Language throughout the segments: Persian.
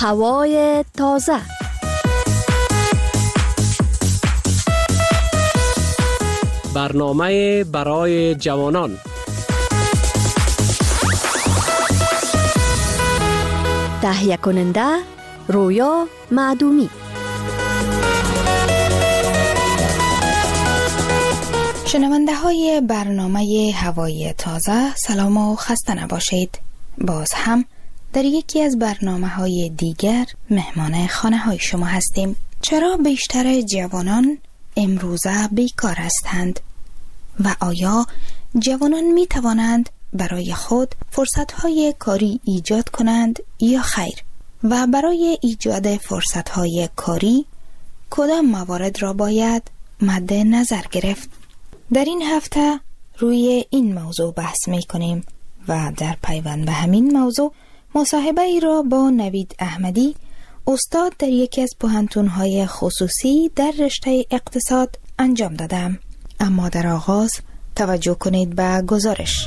هوای تازه. برنامه برای جوانان. تهیه کننده رویا معدومی. شنونده های برنامه هوای تازه، سلام و خسته نباشید. باز هم در یکی از برنامه های دیگر مهمان خانه های شما هستیم. چرا بیشتر جوانان امروزه بیکار هستند و آیا جوانان می توانند برای خود فرصت های کاری ایجاد کنند یا خیر؟ و برای ایجاد فرصت های کاری کدام موارد را باید مد نظر گرفت؟ در این هفته روی این موضوع بحث می کنیم و در پیوند به همین موضوع مصاحبه ای را با نوید احمدی، استاد در یکی از پوهنتون‌های خصوصی در رشته اقتصاد انجام دادم. اما در آغاز توجه کنید به گزارش.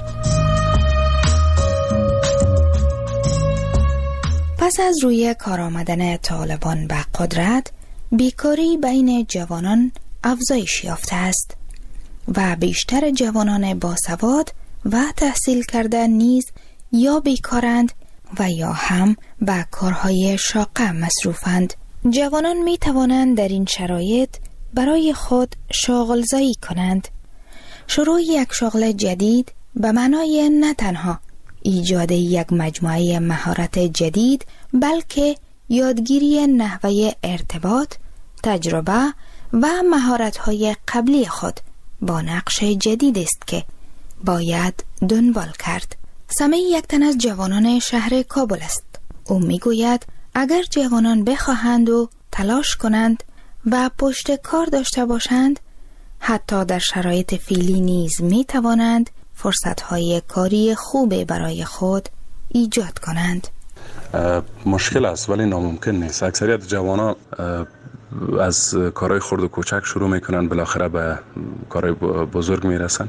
پس از روی کار آمدن طالبان به قدرت، بیکاری بین جوانان افزایش یافته است و بیشتر جوانان باسواد و تحصیل کرده نیز یا بیکارند و یا هم به کارهای شاقه مصروفند. جوانان می توانند در این شرایط برای خود شاغل‌زایی کنند. شروع یک شغل جدید به معنای نه تنها ایجاد یک مجموعه مهارت جدید، بلکه یادگیری نحوه ارتباط، تجربه و مهارت‌های قبلی خود با نقش جدید است که باید دنبال کرد. سمی یک تن از جوانان شهر کابل است. او میگوید اگر جوانان بخواهند و تلاش کنند و پشت کار داشته باشند، حتی در شرایط فعلی نیز می توانند فرصت‌های کاری خوب برای خود ایجاد کنند. مشکل است ولی ناممکن نیست. اکثریت جوانان از کارهای خرد و کوچک شروع میکنن، بالاخره به کارهای بزرگ میرسن.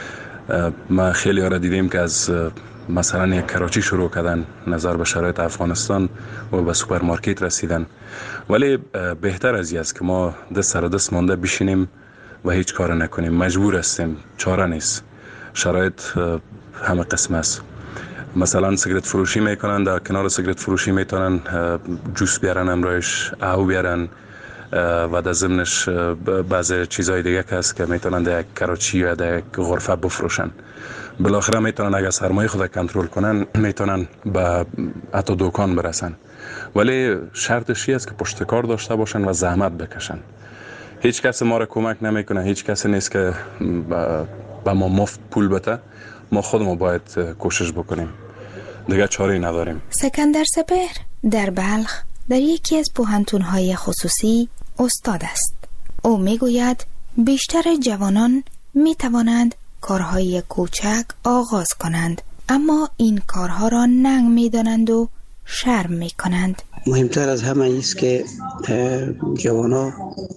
ما خیلی ها را دیدیم که از مثلا یک کراچی شروع کردن، نظر به شرایط افغانستان و به سوپرمارکت رسیدن. ولی بهتر از این است که ما دست سر دست مانده بشینیم و هیچ کار نکنیم. مجبور هستیم، چاره نیست. شرایط همه قسم است. مثلا سیگرت فروشی میکنن، در کنار سیگرت فروشی میتونن جوس بیارن، امرایش او بیارن و در ضمنش بعضی چیزهای دیگه که هست که میتونن در یک کراچی یا در یک غرفه بفروشن. بالاخره میتونن اگر سرمایه خود کنترل کنن میتونن به حتی دکان برسن. ولی شرطش است که پشت کار داشته باشن و زحمت بکشن. هیچ کس ما را کمک نمیکنه، هیچ کس نیست که به ما مفت پول بده. ما خودمون باید کوشش بکنیم، دیگه چاره‌ای نداریم. سکندر سپهر در بلخ در یکی از پوهنتون‌های خصوصی استاد است. او میگوید بیشتر جوانان میتوانند کارهای کوچک آغاز کنند، اما این کارها را ننگ میدانند و شرم میکنند. مهمتر از همه ایست که جوانا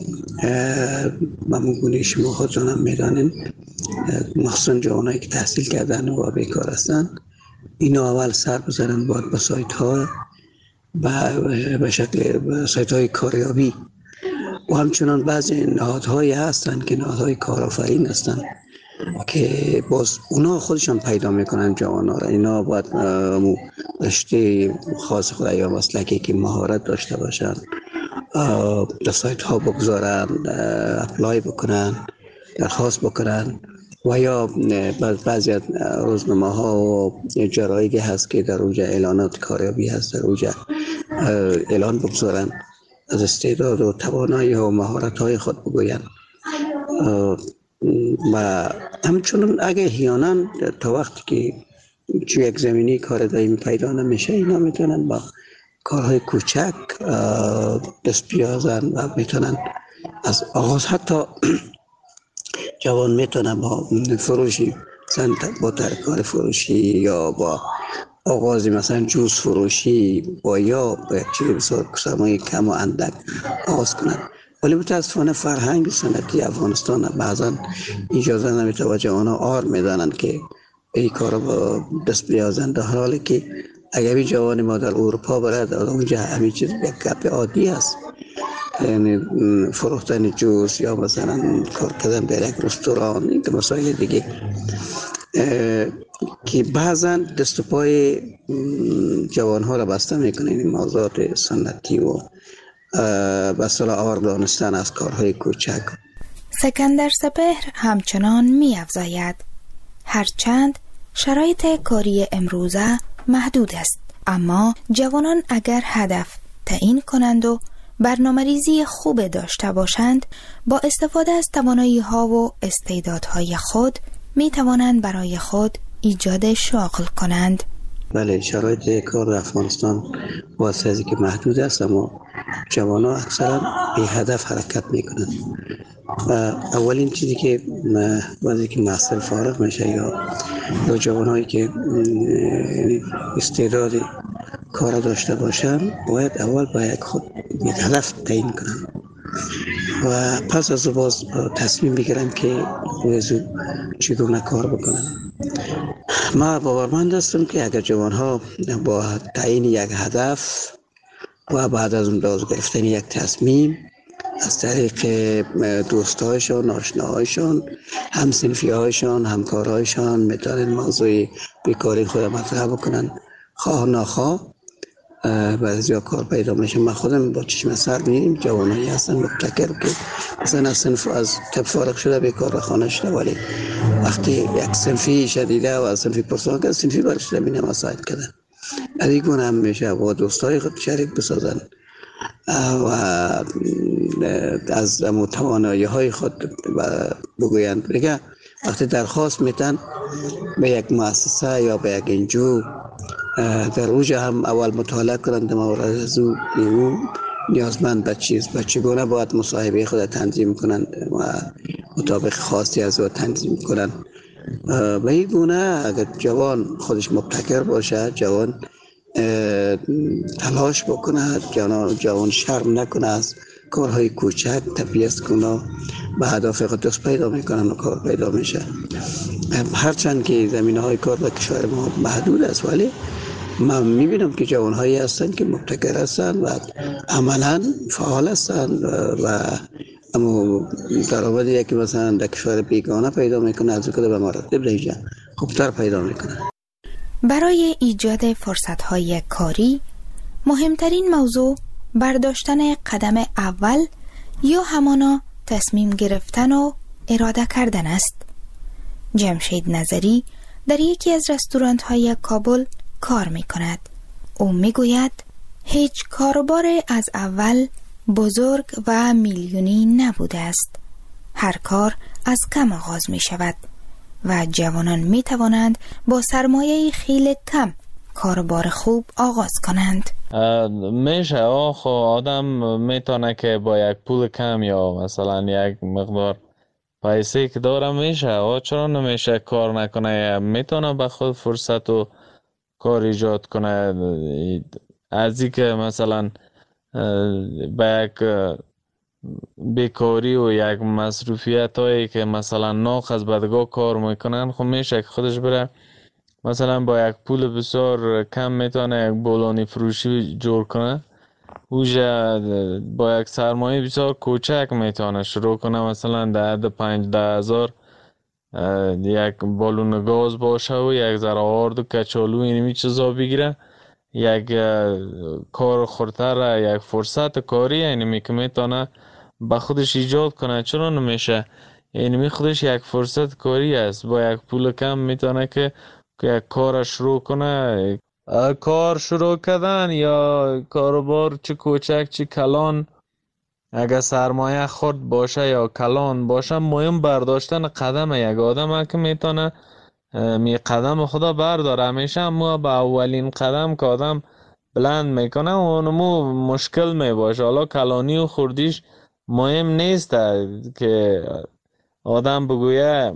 ممگونه شما خودتان هم میدانند، مخصوصا جوانایی که تحصیل کردن و بیکار هستند، اینا اول سر بزنند باید به سایت ها به شکل سایت های کاریابی و همچنان بعضی نهادهایی هستند که نهادهای کارآفرین هستند که باز اونا خودشان پیدا میکنن جوانا را. اینا باید رشته خاص خود یا مسلکی که مهارت داشته باشن در سایت ها بگذارن، اپلای بکنن، درخواست بکنن و یا بعضی از روزنامه ها و جرایدی هست که در اوجه اعلانات کاریابی هست، در اوجه اعلان بگذارن، از استعداد و توانایی و مهارت های خود بگوین. و همچنان اگه احیانا تا وقتی که چون یک زمینی کار دائمی پیدا نمیشه، اینا میتونن با کارهای کوچک دست بیازن و میتونن از آغاز، حتی جوان میتونن با فروشی مثلا با ترکار فروشی یا با آغاز مثلا جوس فروشی با یا با یک چیز بسیار سرمایه کم و اندک آغاز کنن. ولی متاسفانه فرهنگ سنتی افغانستان بعضا اجازه نمیده و جوانا آر میدانند که این کار با دست بیازند، در حالی که اگر این جوان ما در اروپا برد اونجا همین چیز یک گپ عادی است، یعنی فروختن جوس یا مثلا کار کردن در یک رستوران، این که مسائل دیگه که بعضا دست و پای جوان ها را بسته میکنه. این موضوعات سنتی و به اصطلاح آور دانستن از کارهای کوچک. سکندر سپهر همچنان می افزاید هرچند شرایط کاری امروزه محدود است، اما جوانان اگر هدف تعیین کنند و برنامه‌ریزی خوب داشته باشند، با استفاده از توانایی‌ها و استعدادهای خود می توانند برای خود ایجاد شغل کنند. بله، شرایط کار در افغانستان واسه از که محدود است، اما جوانان اکثرا به هدف حرکت میکنند و اولین چیزی که وقتی که محصل فارغ میشه یا جوانایی که استعداد کار داشته باشند باید اول باید خود یک هدف تعیین کنند و پس از باز تصمیم بگیرن که ویزو چگونه کار بکنن. ما باورمند هستم که اگر جوانها با تعیین یک هدف و بعد از اون باز گرفتن یک تصمیم از طریق دوستایشان، آشناهایشان، همسنفیهایشان، همکارهایشان میتونن موضوع بیکاری خود مطرح بکنن، خواه ناخواه بعضیا کار پیدا میشه. من خودم با چشم سر می‌بینم جوانایی هستن مبتکر که مثلا از طب فارغ شده بیکار به خانه شده، ولی وقتی یک صنفی شدیده و از صنفی پرسان کرد صنفی برش بینه مساعد کردن. از این گونه هم میشه با دوستای خود شریک بسازن و از توانایی های خود بگویند. دیگه وقتی درخواست میتن به یک مؤسسه یا به یک انجو، در اوجه هم اول مطالعه کنند مورد از او نیازمند به چگونه باید مصاحبه خود تنظیم کنند و مطابق خواستی از او تنظیم کنند. به این گونه اگر جوان خودش مبتکر باشه، جوان تلاش بکنه، جوان شرم نکنه از کارهای کوچک، تبعیض کنه، به هدف خود دست پیدا میکنن و کار پیدا میشه. هرچند که زمینه‌های کار در کشور ما محدود است، ولی من میبینم که جوانهایی هستن که مبتکر هستن و عملا فعال هستن و اما درآمدی که مثلا در کشور بیگانه پیدا میکنه از کده به مراتب دیگه خوبتر پیدا میکنه. برای ایجاد فرصت‌های کاری مهمترین موضوع برداشتن قدم اول یا همانا تصمیم گرفتن و اراده کردن است. جمشید نظری در یکی از رستوران‌های کابل کار می کند. او می گوید هیچ کاروبار از اول بزرگ و میلیونی نبوده است. هر کار از کم آغاز می شود و جوانان می توانند با سرمایه خیلی کم کاروبار خوب آغاز کنند. میشه آدم میتونه که با یک پول کم یا مثلا یک مقدار پیسه که داره میشه، چرا نمیشه کار نکنه؟ میتونه به خود فرصت و کار ایجاد کنه. از این که مثلا به یک بیکاری و یک مصروفیت هایی که مثلا ناخ از بدگاه کار میکنن، خب میشه که خودش بره مثلا با یک پول بسیار کم میتونه یک بولانی فروشی جور کنه. اوجه با یک سرمایه بسیار کوچک میتونه شروع کنه، مثلا در حد 5-10 هزار یک بالون گاز باشه و یک ذره آرد و کچالو اینمی چیزا بگیره، یک کار خورتر، یک فرصت کاری اینمی که میتونه به خودش ایجاد کنه. چرا نمیشه؟ اینمی خودش یک فرصت کاری است. با یک پول کم میتونه که یک کار شروع کنه. کار شروع کردن یا کاروبار چه کوچک چه کلان، اگر سرمایه خرد باشه یا کلان باشه، مهم برداشتن قدم یک آدم که میتونه می قدم خدا برداره. همیشه اما با اولین قدم که آدم بلند میکنه اونمو مشکل میباشه. حالا کلانی و خردیش مهم نیست که آدم بگویه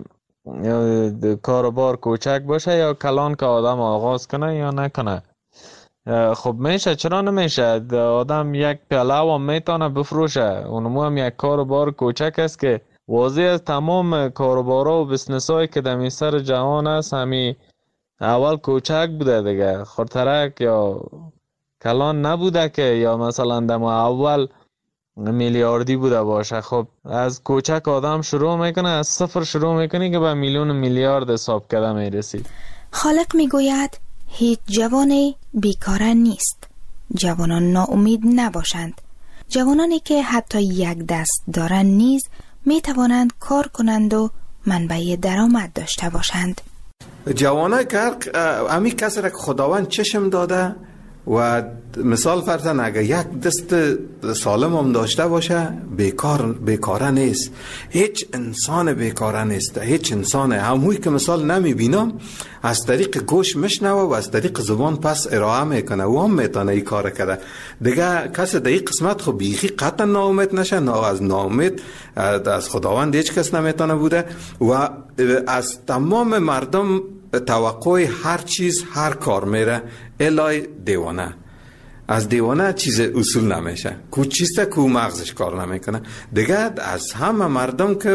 کاروبار کوچک باشه یا کلان که آدم آغاز کنه یا نکنه. خب میشه، چرا نمیشه؟ آدم یک پیاله و میتونه بفروشه، اونمو هم یک کاروبار کوچک است که واضح از تمام کاروبارا و بسنس هایی که در سر جهان است، همی اول کوچک بوده دیگه، خورترک یا کلان نبوده که یا مثلا دم اول میلیاردی بوده باشه. خب از کوچک آدم شروع میکنه، از صفر شروع میکنه که به میلیون میلیارد حساب کرده میرسی. خالق میگوید هیچ جوانی بیکار نیست. جوانان ناامید نباشند. جوانانی که حتی یک دست دارند نیز میتوانند کار کنند و منبع درآمد داشته باشند. جوانای که همی کسی را که خداوند چشم داده و مثال فرضاً اگر یک دست سالم هم داشته باشه بیکاره نیست. هیچ انسان بیکاره نیست. هیچ انسان هموی که مثال نمیبینم از طریق گوش میشنوه و از طریق زبان پس ارائه میکنه و هم میتونه این کار کرده دیگه. کسی در این قسمت خب بیخی قطعا ناامید نشه. از ناامید از خداوند هیچ کس نمیتونه بوده و از تمام مردم توقع هر چیز هر کار میره الای دیوانه. از دیوانه چیز اصول نمیشه. کو چیسته کو مغزش کار نمیکنه دیگه. از همه مردم که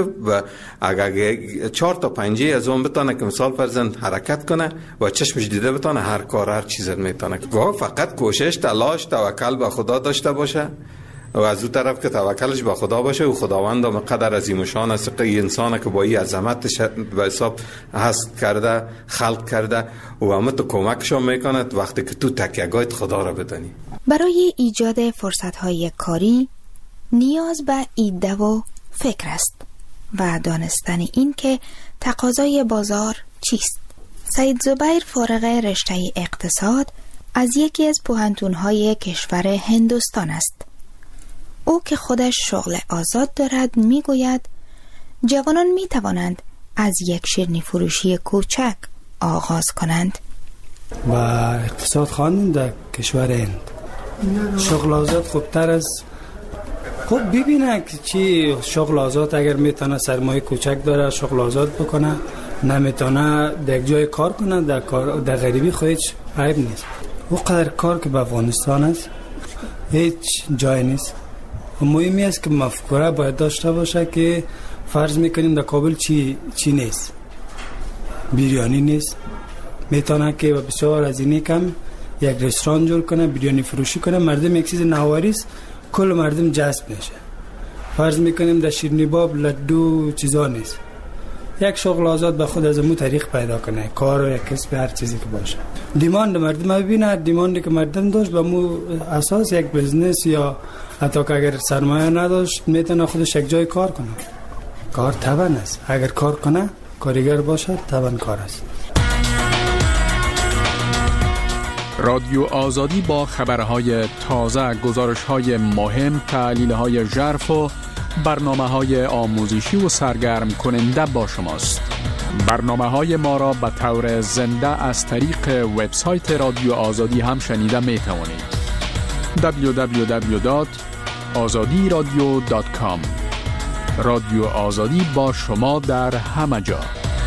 اگر 4 تا 5 از اون بتونه که مثال فرزند حرکت کنه و چشمش دیده بتونه هر کار هر چیز میتونه. فقط کوشش تلاش توکل به خدا داشته باشه و از اون طرف که توکلش به خدا باشه و خداوند هم قدر عظیم شان است که انسان که با این عظمتش به حساب هست کرده خلق کرده و همه تو کمکشون میکنه وقتی که تو تکیه‌گاهت خدا را بدانی. برای ایجاد فرصت‌های کاری نیاز به ایده و فکر است و دانستن این که تقاضای بازار چیست. سید زبیر فارغ رشته اقتصاد از یکی از پوهنتون‌های کشور هندوستان است. او که خودش شغل آزاد دارد میگوید جوانان می توانند از یک شیرینی فروشی کوچک آغاز کنند. و اقتصاد خواندن در کشور هند. شغل آزاد خوبتر از خب ببینه که چی شغل آزاد اگر میتونه سرمایه کوچک داره شغل آزاد بکنه، نمیتونه در جای کار کنه در غریبی خودش عیب نیست. او قدر کار که به افغانستان است هیچ جای نیست. مهمی است که مفکوره باید داشته باشه که فرض میکنیم در کابل چی نیست، بیریانی نیست، میتونه که بسیار از اینی کم یک رستوران جور کنه، بیریانی فروشی کنه، مردم یک چیز نهواری است کل مردم جذب میشه. فرض میکنیم در شیرینی باب لدو چیزا نیست. یک شغل آزاد به خود از مو طریق پیدا کنه، کار و یک کسب هر چیزی که باشه. دیماند مردم ببینه، دیماندی که مردم داشت به مو اساس یک بزنس یا حتی که اگر سرمایه نداشت میتونه خودش یک جای کار کنه. کار طبعا است. اگر کار کنه کارگر باشد طبعا کار است. رادیو آزادی با خبرهای تازه، گزارش‌های مهم، تحلیل‌های ژرف و برنامه‌های آموزشی و سرگرم کننده با شماست. برنامه‌های ما را به طور زنده از طریق وبسایت رادیو آزادی هم شنیده می‌توانید. www.azadiradio.com. رادیو آزادی با شما در همه جا.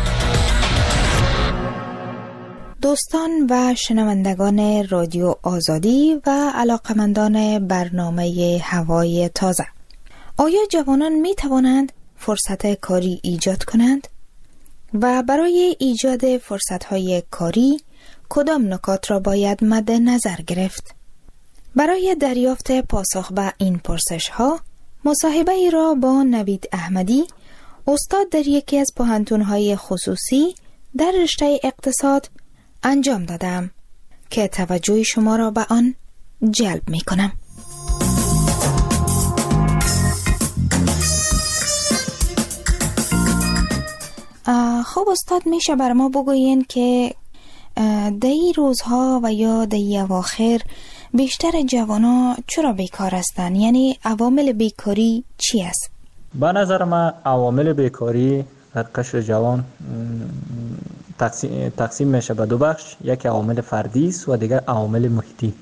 دوستان و شنوندگان رادیو آزادی و علاقمندان برنامه هوای تازه، آیا جوانان می توانند فرصت کاری ایجاد کنند؟ و برای ایجاد فرصت‌های کاری کدام نکات را باید مد نظر گرفت؟ برای دریافت پاسخ به این پرسش‌ها مصاحبه ای را با نوید احمدی، استاد در یکی از پوهنتون‌های خصوصی در رشته اقتصاد انجام دادم که توجه شما را به آن جلب می کنم. خب استاد، میشه بر ما بگوین که در این روزها و یا در این اواخر بیشتر جوانا چرا بیکار هستند؟ یعنی عوامل بیکاری چی است؟ به نظر من عوامل بیکاری در قشر جوان تقسیم میشه به دو بخش. یک عوامل فردی است و دیگر عوامل محیطی.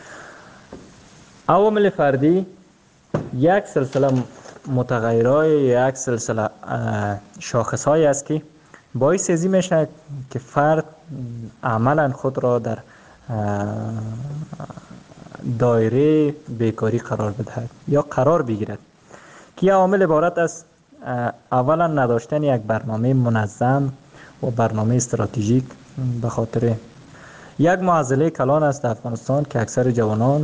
عوامل فردی یک سلسله متغیرهای، یک سلسله شاخصهایی است که باعث ازی میشه که فرد عملا خود را در دایره بیکاری قرار بدهد یا قرار بگیرد، که عوامل عبارت است اولا نداشتن یک برنامه منظم و برنامه استراتژیک به خاطر یک معضله کلان است در افغانستان که اکثر جوانان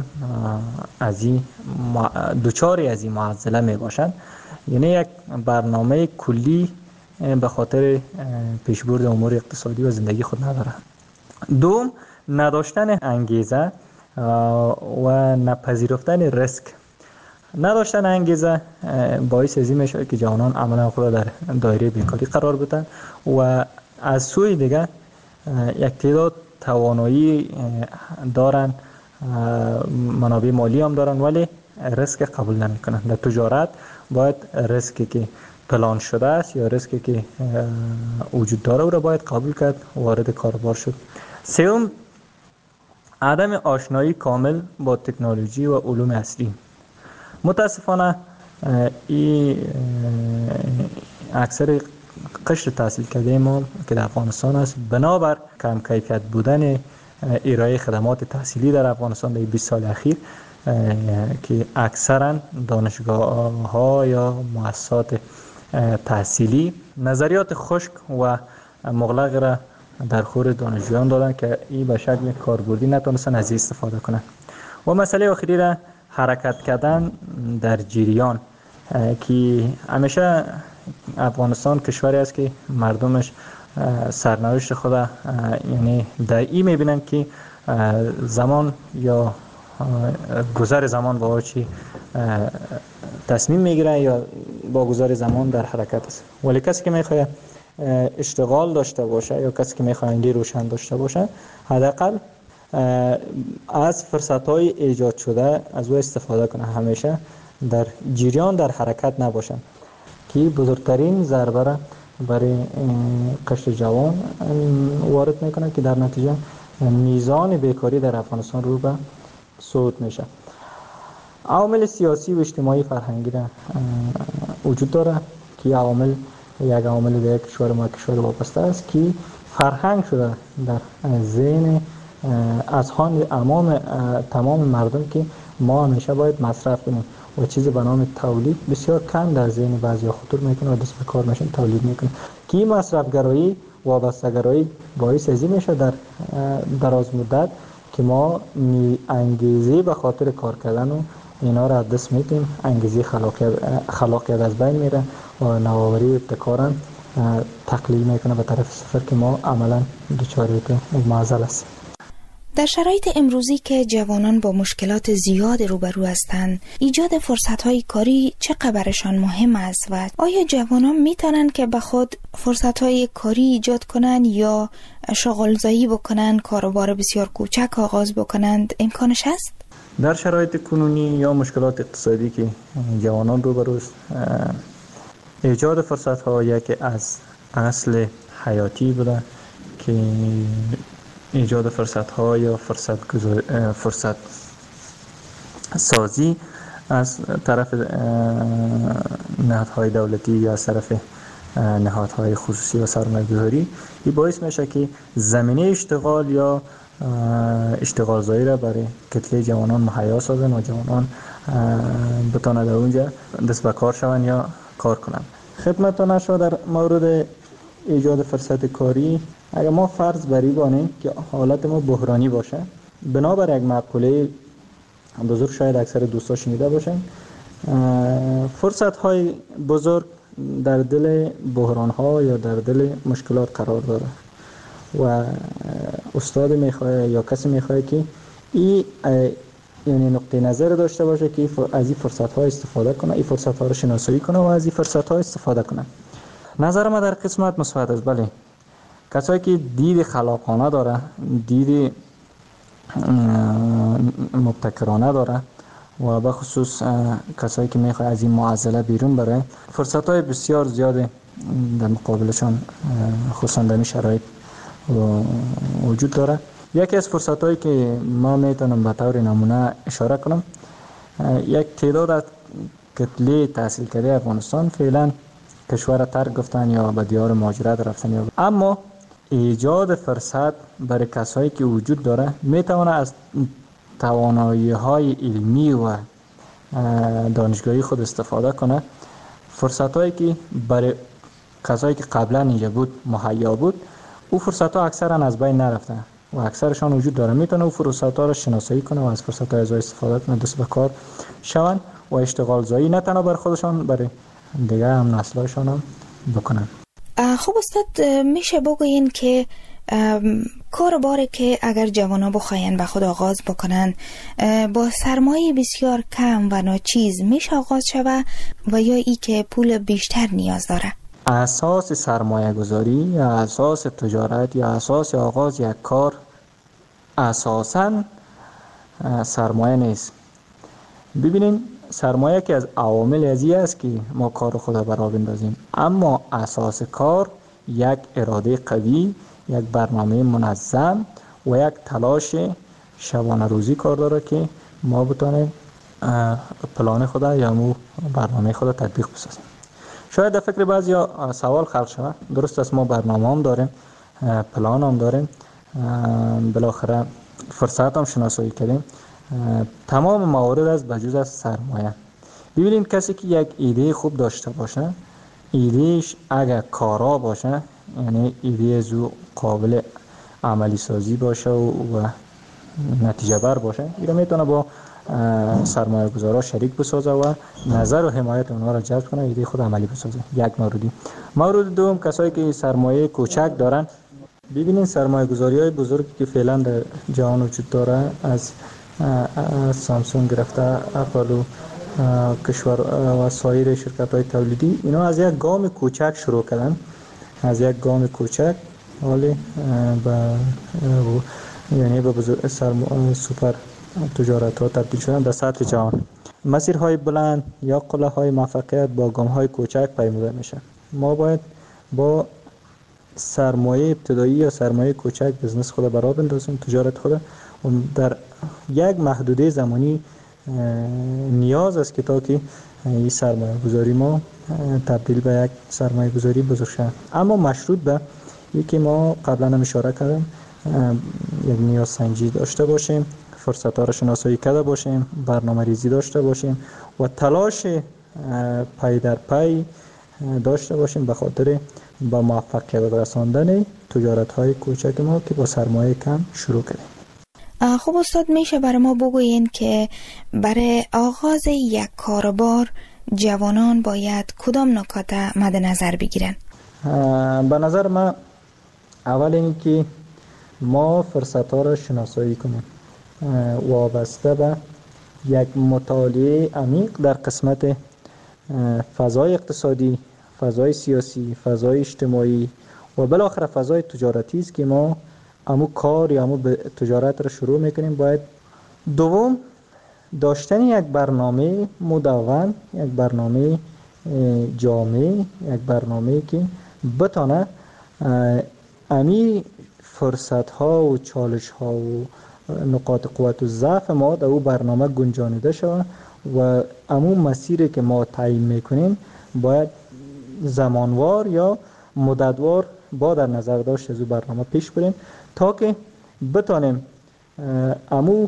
دوچاری از این معضله می باشند. یعنی یک برنامه کلی به خاطر پیشبرد امور اقتصادی و زندگی خود ندارند. دوم، نداشتن انگیزه و نپذیرفتن ریسک. نداشتن انگیزه باعث از این میشه که جوانان عملا خود در دایره بیکاری قرار بدن و از سوی دیگه یک تعداد توانایی دارن، منابع مالی هم دارن ولی ریسک قبول نمیکنن. در تجارت باید ریسکی که پلان شده است یا ریسکی که وجود داره او را باید قبول کرد، وارد کاروبار شد. سوم، عدم آشنایی کامل با تکنولوژی و علوم اصلی. متاسفانه اکثر قشر تحصیل کرده ما که در افغانستان است بنابر کم کیفیت بودن ارائه خدمات تحصیلی در افغانستان در 20 سال اخیر که اکثرا دانشگاه ها یا مؤسسات تحصیلی نظریات خشک و مغلق را در خور دانشجویان دادن که این به شکل کاربردی نتونستن از این استفاده کنند. و مسئله آخری را حرکت کردن در جریان که همیشه افغانستان کشوری است که مردمش سرنوشت خود یعنی در این میبینن که زمان یا گذر زمان با چی تصمیم میگیره یا با گذر زمان در حرکت است. ولی کسی که میخواد اشتغال داشته باشه یا کسی که میخواد ایندی روشن داشته باشه حداقل از فرصت‌های ایجاد شده از او استفاده کنه، همیشه در جریان در حرکت نباشن که بزرگترین ضربه را برای قشر جوان وارد میکنه که در نتیجه میزان بیکاری در افغانستان رو به صعود میشه. عوامل سیاسی و اجتماعی فرهنگی را وجود داره که یک عامل به کشور ما کشور وابسته است که فرهنگ شده در ذهن اذهان تمام مردم که ما همیشه باید مصرف کنیم و چیزی به نام تولید بسیار کم در ذهن بعضیا خطور میکنه و دست به کار میشن تولید میکنه که این مصرفگرایی وابسته‌گرایی باعث از این میشه در دراز مدت که ما انگیزه به خاطر کار کردن و اینا را از دست میدیم، انگیزه خلاقیت از بین میره و نوآوری و ابتکار تقلیل میکنه به طرف صفر که ما عملا دچار معضل است. در شرایط امروزی که جوانان با مشکلات زیاد روبرو هستند، ایجاد فرصت‌های کاری چقدر برشان مهم است و آیا جوانان میتونن که به خود فرصت‌های کاری ایجاد کنند یا شغل‌زایی بکنند، کاروبار بسیار کوچک آغاز بکنند؟ امکانش هست؟ در شرایط کنونی یا مشکلات اقتصادی که جوانان روبرو است، ایجاد فرصت‌ها یکی از اصل حیاتی بوده که ایجاد فرصت‌ها یا فرصت سازی از طرف نهادهای دولتی یا از طرف نهادهای خصوصی و سرمایه‌گذاری این باعث میشه که زمینه اشتغال یا اشتغال زایی را برای کتله جوانان مهیا سازن و جوانان بتوانند در اونجا دست به کار شوند یا کار کنند. خدمتتان شد در مورد ایجاد فرصت کاری. اگر ما فرض بری بانیم که حالت ما بحرانی باشه، بنابر یک مقوله بزرگ شاید اکثر دوستا شنیده باشن، فرصت های بزرگ در دل بحران ها یا در دل مشکلات قرار داره و استاد میخواه یا کسی میخواه که این یعنی نقطه نظر داشته باشه که از این فرصت ها استفاده کنه، این فرصت ها رو شناسایی کنه و از این فرصت ها استفاده کنه. نظر ما در قسمت مثبت است. بله، کسایی که دید خلاقانه داره، دید مبتکرانه داره و به خصوص کسایی که میخواد از این معضله بیرون بره، فرصت‌های بسیار زیاده در مقابلشان خصوصا در این شرایط وجود داره. یکی از فرصت‌هایی که ما میتونم به طور نمونه اشاره کنم، یک تعداد از کتله تحصیل کرده افغانستان فعلا کشور ترک گفتن یا به دیار مهاجرت رفتن، اما ایجاد فرصت برای کسایی که وجود داره میتونه از توانایی‌های علمی و دانشگاهی خود استفاده کنه. فرصت‌هایی که برای کسایی که قبلا اینجا بود مهیا بود او فرصت ها اکثرا از بین نرفته و اکثرشان وجود داره. میتونه او فرصت ها را شناسایی کنه و از فرصت های ازای استفاده کنه، دست به کار شون و اشتغال زایی نه تنها بر خودشان، برای دیگه هم نسلشان هم بکنن. خب استاد میشه بگوین که کار باره که اگر جوانا بخواین به خود آغاز بکنن با سرمایه بسیار کم و ناچیز میشه آغاز شوه و یا ای که پول بیشتر نیاز داره؟ اساس سرمایه گذاری یا اساس تجارت یا اساس آغاز یک کار اساساً سرمایه نیست. ببینین سرمایه که از عوامل ازی است که ما کار خود را راه بندازیم، اما اساس کار یک اراده قوی، یک برنامه منظم و یک تلاش شبانه روزی کار داره که ما بتونیم پلان خود یا مو برنامه خود تطبیق بسازیم. شاید در فکر بعضیا سوال خلق شود، درست است ما برنامه هم داریم، پلان هم داریم، بالاخره فرصت هم شناسایی کردیم، تمام موارد از بجز از سرمایه. ببینید کسی که یک ایده خوب داشته باشه، ایدهش اگر کارا باشه، یعنی ایده زو قابل عملی سازی باشه و نتیجه بر باشه، اینا میتونه با سرمایه گذارا شریک بسازه و نظر و حمایت اونها را جلب کنه، ایده خود عملی بسازه. یک موردی. مورد دوم، کسایی که سرمایه کوچک دارن، ببینید سرمایه گذاری های بزرگی که فعلا در جهان وجود داره، از سامسونگ گرفته اپل و کشور و سایر شرکت های تولیدی، اینا از یک گام کوچک شروع کردن، از یک گام کوچک حالی یعنی به بزرگ سوپر تجارت ها تبدیل شدن در سطح جهان. مسیرهای بلند یا قله های موفقیت با گام های کوچک پیموده میشه. ما باید با سرمایه ابتدایی یا سرمایه کوچک بزنس خود برای بندازیم، تجارت خود در یک محدوده زمانی نیاز است که تا که این سرمایه گذاری ما تبدیل به یک سرمایه گذاری بزرگ شد. اما مشروط به یکی ما قبلا هم اشاره کردم، یک نیاز سنجی داشته باشیم، فرصت ها را شناسایی کرده باشیم، برنامه ریزی داشته باشیم و تلاش پای در پای داشته باشیم به خاطر با موفقیت رساندن تجارت های کوچک ما که با سرمایه کم شروع کردیم. خب استاد میشه برای ما بگوین که برای آغاز یک کاروبار جوانان باید کدام نکات مد نظر بگیرن؟ به نظر من اول این که ما فرصت ها را شناسایی کنیم، وابسته به یک مطالعه عمیق در قسمت فضای اقتصادی، فضای سیاسی، فضای اجتماعی و بالاخره فضای تجارتی است که ما امو کار یا امو تجارت را شروع میکنیم. باید دوم داشتن یک برنامه مدون، یک برنامه جامع، یک برنامه که بتانه امی فرصت ها و چالش ها و نقاط قوت و ضعف ما در او برنامه گنجانیده شود و امو مسیری که ما تعیین میکنیم باید زمانوار یا مدتوار با در نظر داشت از او برنامه پیش بریم تا که بتانیم امو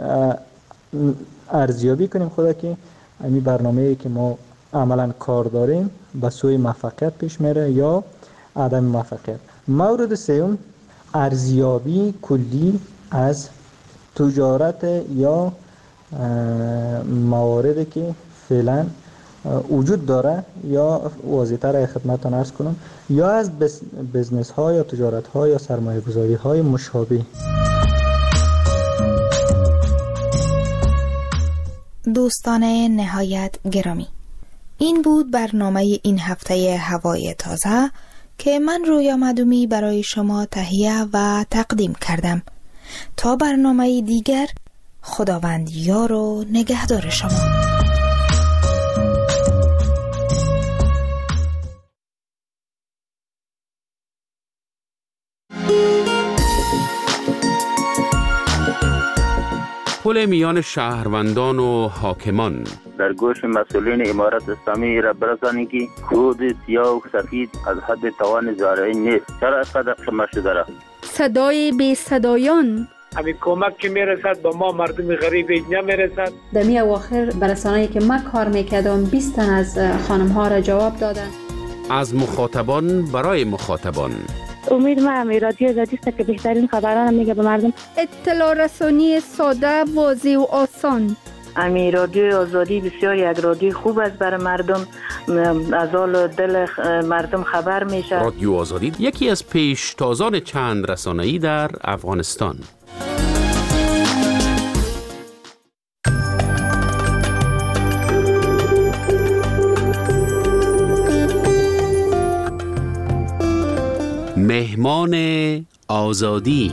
ارزیابی کنیم خدا که امی برنامه‌ای که ما عملا کار داریم به سوی موفقیت پیش میره یا عدم موفقیت. مورد سوم ارزیابی کلی از تجارت یا مواردی که فعلا وجود داره یا واضح‌تر خدمتتان عرض کنم، یا از بزنس ها یا تجارت ها یا سرمایه گذاری های مشابه. دوستان نهایت گرامی، این بود برنامه این هفته هوای تازه که من رویا مدومی برای شما تهیه و تقدیم کردم. تا برنامه دیگر، خداوند یار و نگهدار شما. پل میان شهروندان و حاکمان در گوش مسئولین امارت اسلامی را برسانید که خود سیاه و سفید از حد توان زارعی نیست. چرا اینقدر شما شده؟ صدای بی صدایان، همین کمک که میرسد با ما مردم غریب نمیرسد. در می اواخر برسانه‌ای که من کار میکردم 20 تن از خانم ها را جواب دادن. از مخاطبان برای مخاطبان، امید ما رادیو آزادی است که بهترین خبران میگه به مردم. اطلاع رسانی ساده، واضح و آسان. امی رادیو آزادی بسیار یک رادیو خوب است برای مردم، از حال دل مردم خبر میشه. رادیو آزادی یکی از پیشتازان چند رسانه‌ای در افغانستان. مهمان آزادی.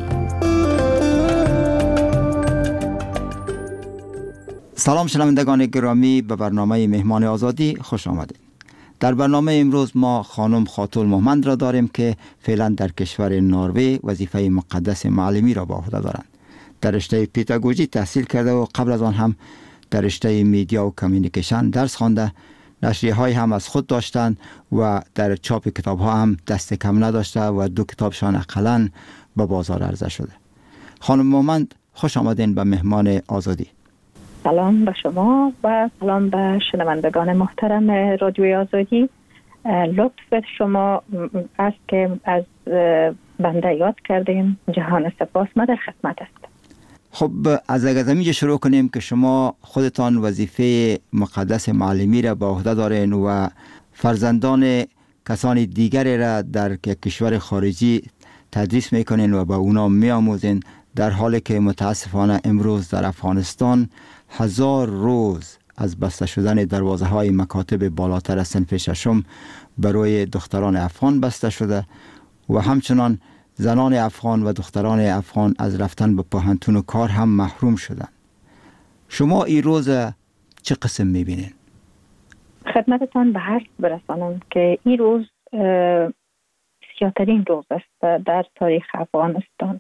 سلام شنوندگان گرامی، به برنامه مهمان آزادی خوش آمدید. در برنامه امروز ما خانم خاتون محمد را داریم که فعلا در کشور نروژ وظیفه مقدس معلمی را به عهده دارند. در رشته پداگوژی تحصیل کرده و قبل از آن هم در رشته میدیا و کمیونیکیشن درس خوانده. نشریه‌های هم از خود داشتند و در چاپ کتاب‌ها هم دست کم نداشته و 2 کتابشان اقلاً به بازار عرضه شده. خانم محمد خوش آمدین به مهمان آزادی. سلام به شما و سلام به شنوندگان محترم رادیوی آزادی. لطف شما است که از بنده یاد کردیم. جهان سپاس، ما در خدمت است. خب از اینجا شروع کنیم که شما خودتان وظیفه مقدس معلمی را به عهده دارین و فرزندان کسان دیگری را در کشور خارجی تدریس میکنین و به اونا میآموزین، در حالی که متاسفانه امروز در افغانستان 1000 روز از بسته شدن دروازه های مکاتب بالاتر از صنف ششم برای دختران افغان بسته شده و همچنان زنان افغان و دختران افغان از رفتن به پوهنتون و کار هم محروم شدن. شما این روز چه قسم میبینین؟ خدمتتان به عرض برسانم که این روز سیاه‌ترین روز است در تاریخ افغانستان،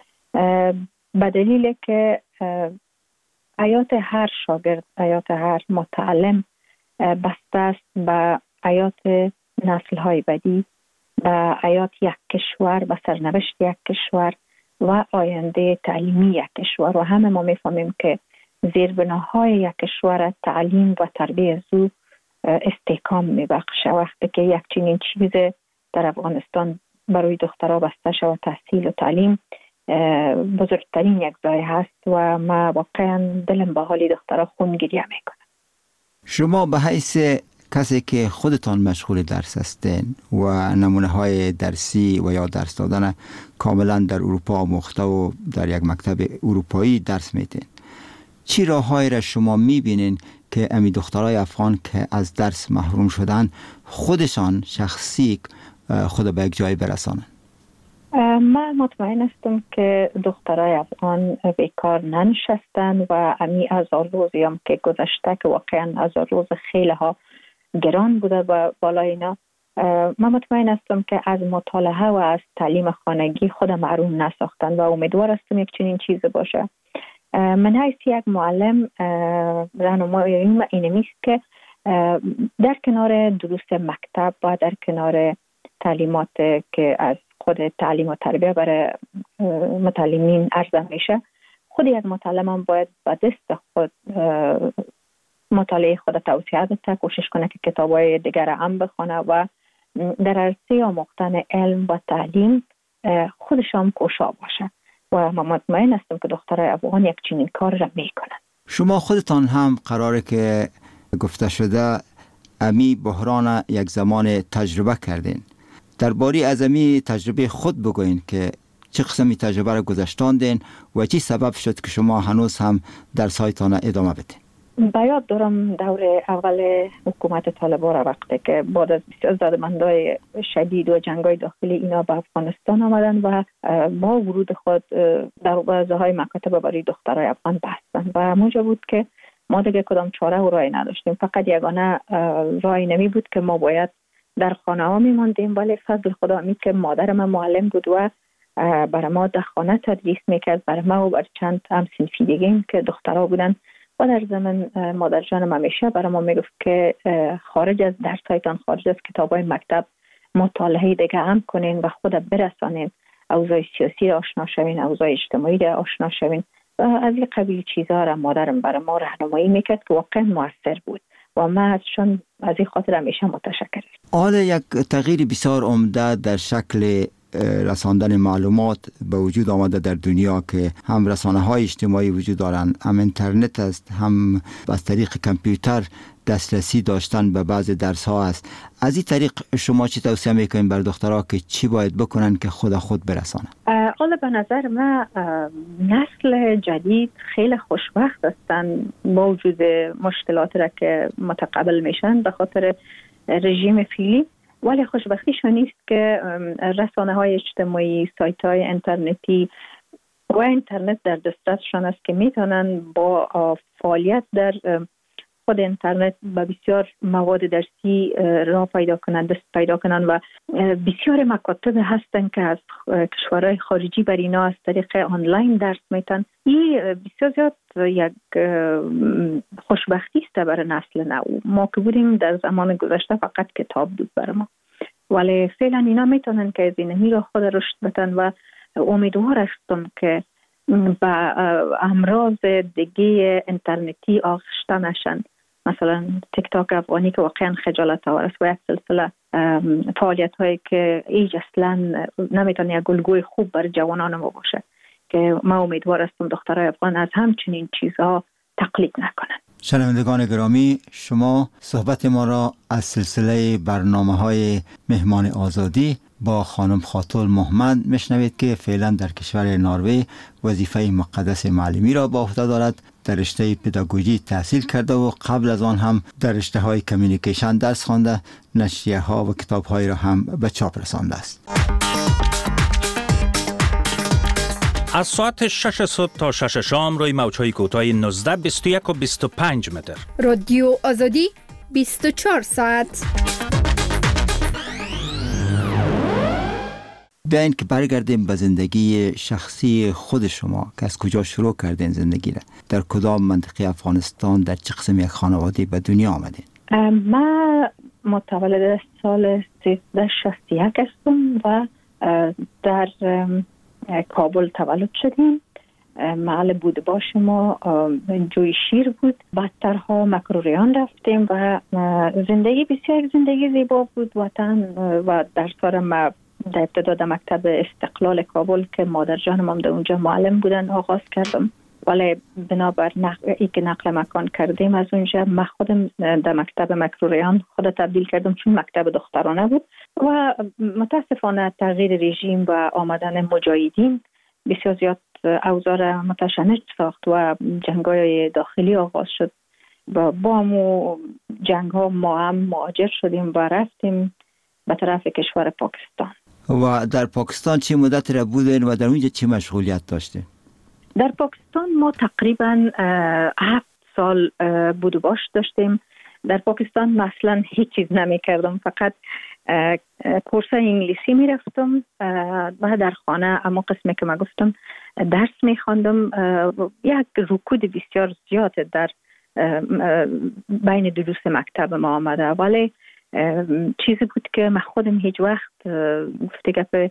به دلیل که حیات هر شاگرد، حیات هر متعلم بسته است به حیات نسل‌های بعدی، به حیات یک کشور، به سرنوشت یک کشور و آینده تعلیمی یک کشور. و همه ما میفهمیم که زیربناهای یک کشور تعلیم و تربیت زو استحکام میبخشه. وقتی که یک چنین چیز در افغانستان برای دخترها بسته شود، تحصیل و تعلیم بزرگترین یک ضایعه هست و ما واقعا دلم به حال دخترها خون گریه میکنم. شما به حیث کسی که خودتان مشغول درس هستین و نمونه های درسی و یا درس دادن کاملا در اروپا آموخته و در یک مکتب اروپایی درس میدین، چی راههایی را شما میبینین که امی دخترای افغان که از درس محروم شدن خودشان شخصی خود به یک جای برسانن؟ من مطمئن هستم که دخترای افغان بیکار ننشستن و امی 1000 روزی هم که گذشته که واقعا 1000 روز خیلی ها گران بوده و بالای اینا، من مطمئن هستم که از مطالعه و از تعلیم خانگی خود محروم نساختن و امیدوار هستم یک چنین چیز باشه. من حیث یک معلم راهنمای اینمی است که در کنار دروس مکتب و در کنار تعلیمات که از خود تعلیم و تربیه برای متعلمین عرضه میشه، خود یک معلم هم باید با دست خود مطالعه خود توسعه بده، کوشش کنه که کتابای دیگر هم بخونه و در عرصه آموختن علم و تعلیم خودش هم کوشا باشه و من مطمئن هستم که دخترای افغان یک چنین کار را میکنن. شما خودتان هم قراره که گفته شده امی بحران یک زمان تجربه کردین، درباره از امی تجربه خود بگوین که چه قسمی تجربه را گذشتاندین و چی سبب شد که شما هنوز هم درسایتان ادامه بدین؟ بیاد دارم دور اول حکومت طالبان را، وقتی که بعد از بسیار زدمندهای شدید و جنگای داخلی اینا به افغانستان آمدن و با ورود خود دروازه های مکاتب برای دخترای افغان بستن و موجب بود که ما دیگه کدام چاره و راهی نداشتیم. فقط یگانه راهی نمی بود که ما باید در خانه ها میماندیم، ولی فضل خدا می که مادر من معلم بود و برای ما در خانه تدریس میکرد، برای ما و بر چند هم صنفی دیگه که دخترها بودن. و در زمان مادر جانم همیشه برای ما میگفت که خارج از درسایتان، خارج از کتابای مکتب مطالعه دیگه هم کنین و خود برسانین، اوضاع سیاسی را آشنا شوین، اوضاع اجتماعی را آشنا شوین و از این قبیل چیزها را مادرم برای ما راهنمایی میکرد که واقعا موثر بود و من ازشون از این خاطر همیشه متشکرم. حالا یک تغییر بسیار عمده در شکل رساندن معلومات به وجود آمده در دنیا که هم رسانه‌های اجتماعی وجود دارند، هم اینترنت است، هم از طریق کامپیوتر دسترسی داشتن به بعض درس ها است. از این طریق شما چی توصیه میکنین بر دخترها که چی باید بکنن که خود برسانن؟ حالا به نظر من نسل جدید خیلی خوشبخت هستن با وجود مشکلاتی را که متقبل میشن به خاطر رژیم فعلی، ولی خوشبختیشون نیست که رسانه های اجتماعی، سایت های اینترنتی و اینترنت در دسترسشان است که میتونن با فعالیت در خود اینترنت با بسیار مواد درسی راه پیدا کنند، دست پیدا کنند و بسیار مکاتب هستند که از کشورهای خارجی بر اینا از طریق آنلاین درس میتن. این بسیار زیاد یک خوشبختی است برای نسل نو. ما که بودیم در زمان گذشته فقط کتاب بود برای ما، ولی فعلا اینا میتونن که از اینمی را خود رشد بدن و امیدوار هستم که با امراض دیگه اینترنتی آغشته نشن، مثلا تیک تاک افغانی که واقعا خجالت آور است و یک سلسله فعالیت هایی که ایج اصلا نمیتونه یک الگوی خوب برای جوانان ما باشه که ما امیدوار هستم دخترای افغان از همچنین چیزها تقلید نکنن. شنوندگان گرامی، شما صحبت ما را از سلسله برنامه‌های مهمان آزادی با خانم خاتون محمد میشنوید که فعلا در کشور نروژ وظیفه مقدس معلمی را با عهده دارد. در رشته پداگوژی تحصیل کرده و قبل از آن هم در رشته های کمیونیکیشن درس خوانده، نشریه ها و کتاب های را هم به چاپ رسانده است. از ساعت 6 صبح تا 6 شام روی موج‌های کوتاه 19، 21 و 25 متر. رادیو آزادی 24 ساعت. بیاین که برگردیم به زندگی شخصی خود شما که از کجا شروع کردین زندگی را، در کدام منطقه افغانستان، در چه قسم یک خانواده به دنیا آمدین؟ من متولد سال 1361 هستم و در کابل تولد شدیم. محل بود باش ما جوی شیر بود، بعدترها مکروریان رفتیم و زندگی بسیار زندگی زیبا بود وطن. و در سال ما در ابتدا در مکتب استقلال کابل که مادر جانم هم در اونجا معلم بودن آغاز کردم، ولی بنابر ای که نقل مکان کردیم از اونجا من خودم در مکتب مکروریان خود تبدیل کردم چون مکتب دخترانه بود و متاسفانه تغییر رژیم و آمدن مجاهدین بسیار زیاد اوضاع متشنج ساخت و جنگ‌های داخلی آغاز شد و با همون جنگ‌ها ما هم مهاجر شدیم و رفتیم به طرف کشور پاکستان. و در پاکستان چه مدت را بودین و در اونجا چه مشغولیت داشتین؟ در پاکستان ما تقریبا 7 سال بود و باش داشتیم. در پاکستان مثلا هیچ چیز نمی کردم، فقط کورس انگلیسی می رفتم و در خانه اما قسمی که من گفتم درس می خواندم. یک رکود بسیار زیاد در بین دروس مکتب ما آمده، ولی چیزی بود که من خودم هیچ وقت گفته گپ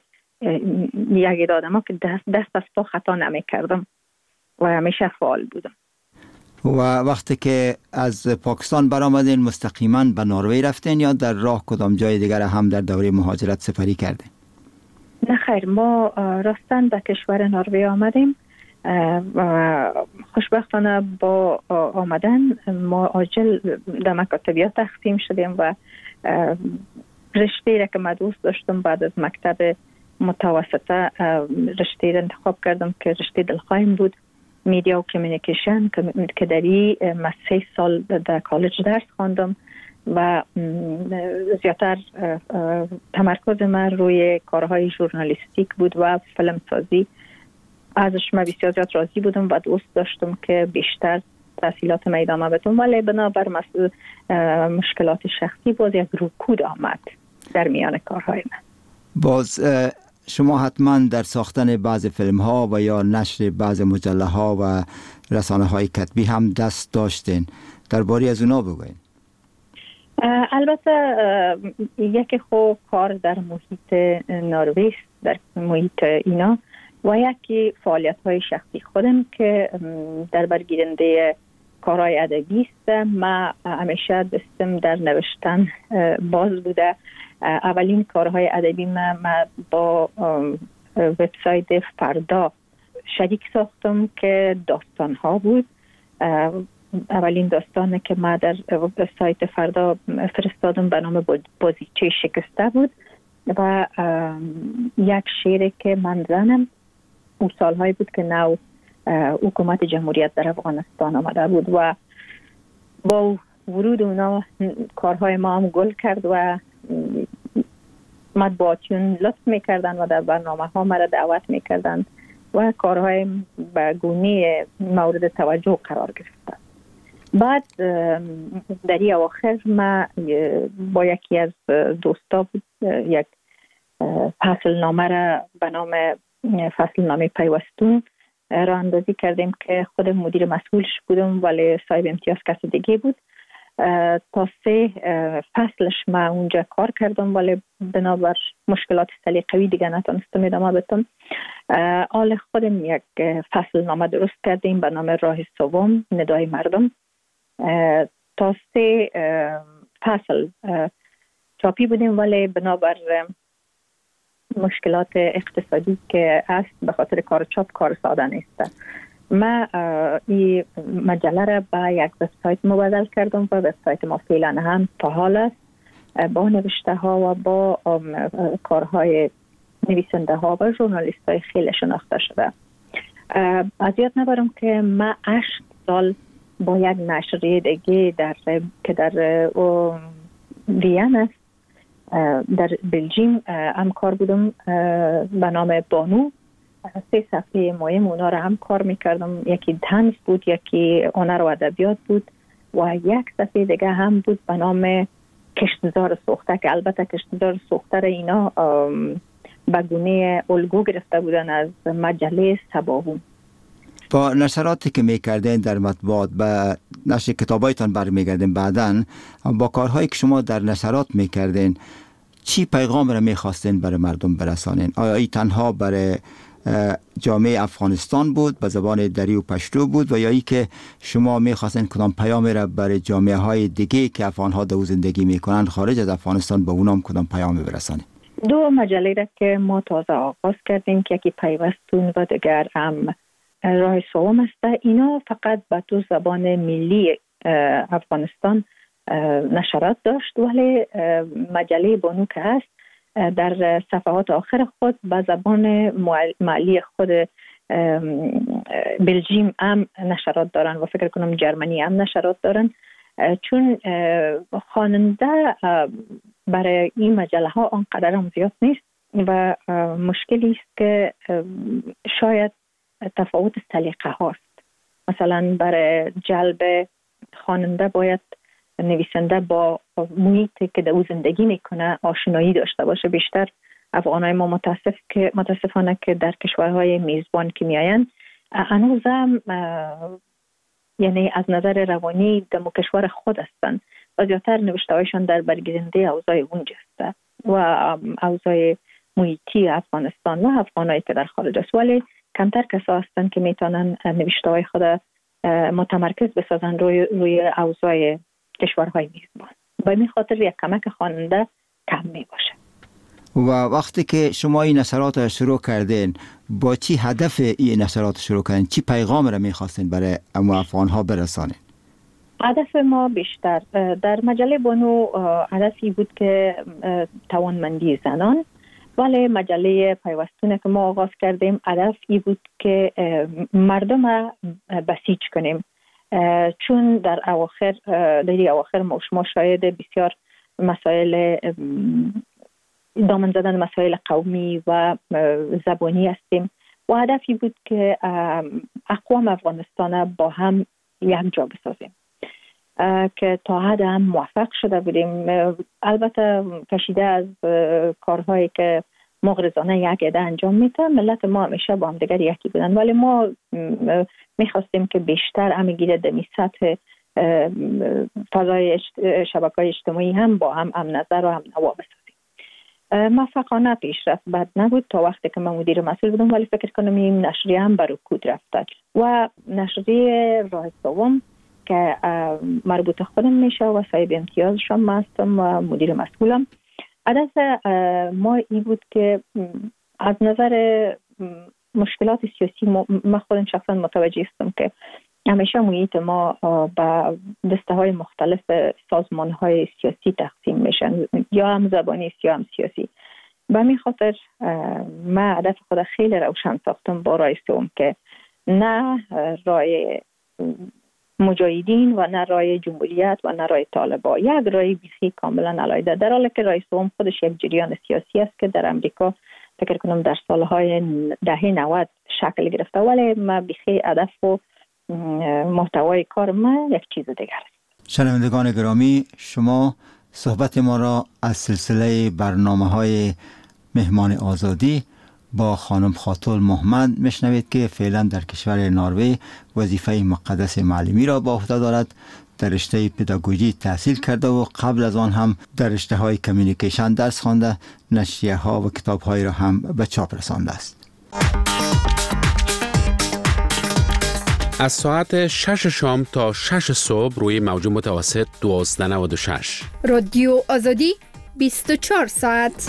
یک آدم که دست از پا خطا نمی کردم و همیشه فعال بودم. و وقتی که از پاکستان برآمدین مستقیما به نروژ رفتین یا در راه کدام جای دیگر هم در دوره مهاجرت سپری کردین؟ نه خیر، ما راستن به کشور نروژ آمدیم و خوشبختانه با آمدن ما عاجل در مکاتبیات تقسیم شدیم و رشته را که من دوست داشتم بعد از مکتب متوسطه رشته را انتخاب کردم که رشته دلخواهیم بود، میدیا و کمیونیکیشن، که در این من 3 سال در کالج درس خواندم و زیادتر تمرکز من روی کارهای ژورنالیستیک بود و فیلمسازی. ازش من بسیار زیاد راضی بودم و دوست داشتم که بیشتر تحصیلات ما ادامه بدم، ولی بنابر مشکلات شخصی باز یک رکود آمد در میان کارهای من. باز شما حتما در ساختن بعض فیلم ها و یا نشر بعض مجله ها و رسانه های کتبی هم دست داشتین، درباره از اونا بگوین. البته یکی خو کار در محیط نروژ، در محیط اینا، و یکی فعالیت های شخصی خودم که در برگیرنده کارهای ادبی است. من همیشه دستم در نوشتن باز بوده اولین کارهای ادبی ما با وبسایت فردا شریک ساختم که داستان ها بود. اولین داستانی که ما در سایت فردا فرستادم به نام بازیچه شکسته بود و یک شعری که من زنم اون سالهایی بود که نو حکومت جمهوریت در افغانستان آمده بود و با ورود اونا کارهای ما هم گل کرد و مطبوعاتیون لطف میکردن و در برنامه ها مرا دعوت میکردن و کارهای به گونه مورد توجه قرار گرفتن. بعد در این اواخر ما با یکی از دوستا بود یک فصل نامه را به نام فصل نامه پیوستون را اندازی کردیم که خود مدیر مسئولش بودم ولی صاحب امتیاز کسی دیگه بود. تا 3 فصلش ما اونجا کار کردم ولی بنابر مشکلات سلیقه‌ای دیگه نتونستم ادامه بدم. حال خودم یک فصل نامه درست کردیم به نام راه سوم ندای مردم. تا 3 فصل چاپی بودیم ولی بنابر مشکلات اقتصادی که است به خاطر کار چاپ کار ساده نیست. ما این مجله را به یک وبسایت مبادل کردم و وبسایت ما فعلا هم فعال است با نوشته ها و با کارهای نویسنده ها و ژورنالیست های خیلی شناخته شده. از یاد نبرم که ما 8 سال با یک نشریه دیگه که در وین است در بلژیم هم کار بودم به نام بانو. 3 صفحه مهم اونا رو هم کار میکردم. یکی طنز بود، یکی هنر و ادبیات بود و یک صفحه دیگه هم بود به نام کشتزار سوخته که البته کشتزار سوخته را اینا به گونه الگو گرفته بودن از مجله سباهون. با نشراتی که میکردین در مطبوعات به نشر کتابایتان برمیگردین، بعداً با کارهایی که شما در نشرات میکردین چی پیغام را میخواستین برای مردم برسانین؟ آیا این تنها برای جامعه افغانستان بود به زبان دری و پشتو بود و یا ای که شما میخواستین کدام پیامی را برای جامعه های دیگه که افغانها در زندگی میکنن خارج از افغانستان به اونام کدام پیامی برسانید؟ 2 مجله را که ما تازه آغاز کردیم که یکی پیوستون و دیگر هم راه سوم است. اینا فقط به 2 زبان ملی افغانستان نشرات داشت ولی مجله بانو که هست در صفحات آخر خود به زبان محلی خود بلژیم هم نشرات دارن و فکر کنم جرمنی هم نشرات دارن، چون خواننده برای این مجله ها آنقدر هم زیاد نیست و مشکلی است که شاید تفاوت سلیقه هاست. مثلا برای جلب خواننده باید نویسنده با محیطی که در او زندگی میکنه آشنایی داشته باشه. بیشتر افغانای ما متاسفانه که در کشورهای میزبان که میاین هنوزم یعنی از نظر روانی در کشور خود هستن و زیادتر نوشته هایشان در برگیرنده اوضاع اونجا است و اوضاع محیطی افغانستان و افغانایی که در خارج است، ولی کمتر کسا هستن که میتونن نوشته های خود متمرکز بسازن روی اوضاع کشورهای میزبان. به این خاطر یک کمک خواننده کم می باشه. و وقتی که شما این نشرات را شروع کردین با چی هدف این نشرات شروع کردین؟ چی پیغام را میخواستین برای افغانها برسانین؟ هدف ما بیشتر در مجله بانو هدفی بود که توانمندی زنان، ولی مجله پیوستونه که ما آغاز کردیم هدفی بود که مردم را بسیج کنیم، چون در اواخر ما شاید بسیار مسائل دامن زدن مسائل قومی و زبانی هستیم و هدفی بود که اقوام افغانستان با هم یک جا بسازیم که تا حد هم موفق شده بودیم. البته کشیده از کارهایی که مغرضانه یک عده انجام میده، ملت ما همیشه با هم دیگر یکی بودن، ولی ما میخواستیم که بیشتر همگی در سطح فضای شبکه‌های اجتماعی هم با هم نظر و هم نوا بسازیم. موفقانه پیشرفت بد نبود تا وقتی که من مدیر مسئول بودم، ولی فکر کنم این نشریه هم بر رکود رفته و نشریه راه سوم که مربوط خودم میشه و صاحب امتیازشم هستم و مدیر مسئولم، هدف ما این بود که از نظر مشکلات سیاسی ما خودم شخصا متوجه هستم که همیشه محیط ما به دسته های مختلف سازمان های سیاسی تقسیم میشن، یا هم زبانی است یا هم سیاسی. به همین خاطر من هدف خود خیلی روشن ساختم با رای سوم که نه رای مجاهدین و نه رای جمهوریت و نه رای طالبان، یک رای بیخی کاملا علیحده، در حالی که رای سوم خودش یک جریان سیاسی است که در امریکا فکر کنم در سالهای دهه 90 شکل گرفته، ولی من بیخی هدف و محتوای کار من یک چیز دیگر است. شنوندگان گرامی، شما صحبت ما را از سلسله برنامه‌های مهمان آزادی با خانم خاتون محمد میشنوید که فعلا در کشور نروژ وظیفه مقدس معلمی را با عهده دارد. در رشته پداگوژی تحصیل کرده و قبل از آن هم در رشته های کمیونیکیشن درس خوانده، نشریه ها و کتاب های را هم به چاپ رسانده است. از ساعت 6 شام تا 6 صبح روی موج متوسط 1296 رادیو آزادی 24 ساعت.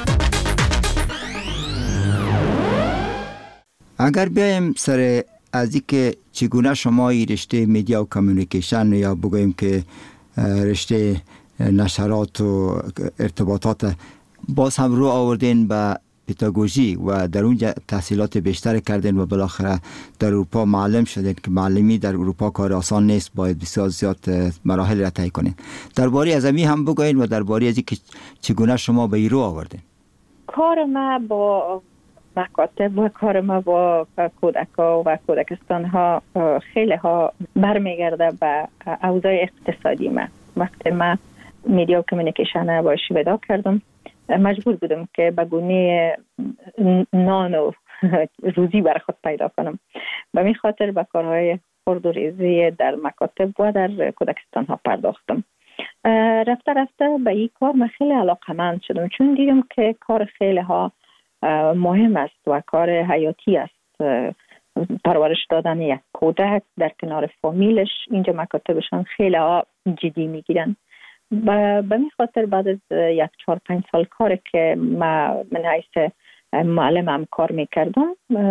اگر بیایم سر از اینکه چگونه شما این رشته میدیا و کمیونیکیشن یا بگوییم که رشته نشرات و ارتباطات باز هم رو آوردین به پداگوژی و در اونجا تحصیلات بیشتر کردین و بالاخره در اروپا معلم شدین که معلمی در اروپا کار آسان نیست، باید بسیار زیاد مراحل را طی کنین. درباره از این هم بگوین و درباره از اینکه چگونه شما به این رو آوردین. کار ما با مکاتب و کار ما با کودک‌ها و کودکستان ها خیلی ها برمیگرده به اوضاع اقتصادی ما. وقتی ما میدیا و کمیونیکیشن باش ودا کردم، مجبور بودم که به گونه نان و روزی بر خود پیدا کنم. به این خاطر به کارهای خرد و ریزی در مکاتب و در کودکستان ها پرداختم. رفته رفته به این کار من خیلی علاقه‌مند شدم، چون دیدم که کار خیلی ها مهم است و کار حیاتی است. پرورش دادن یک کودک در کنار فامیلش، اینجا مکاتبشان خیلی ها جدی میگیرن. به این خاطر بعد از 1-4-5 سال کار که من حیث معلمم کار میکردم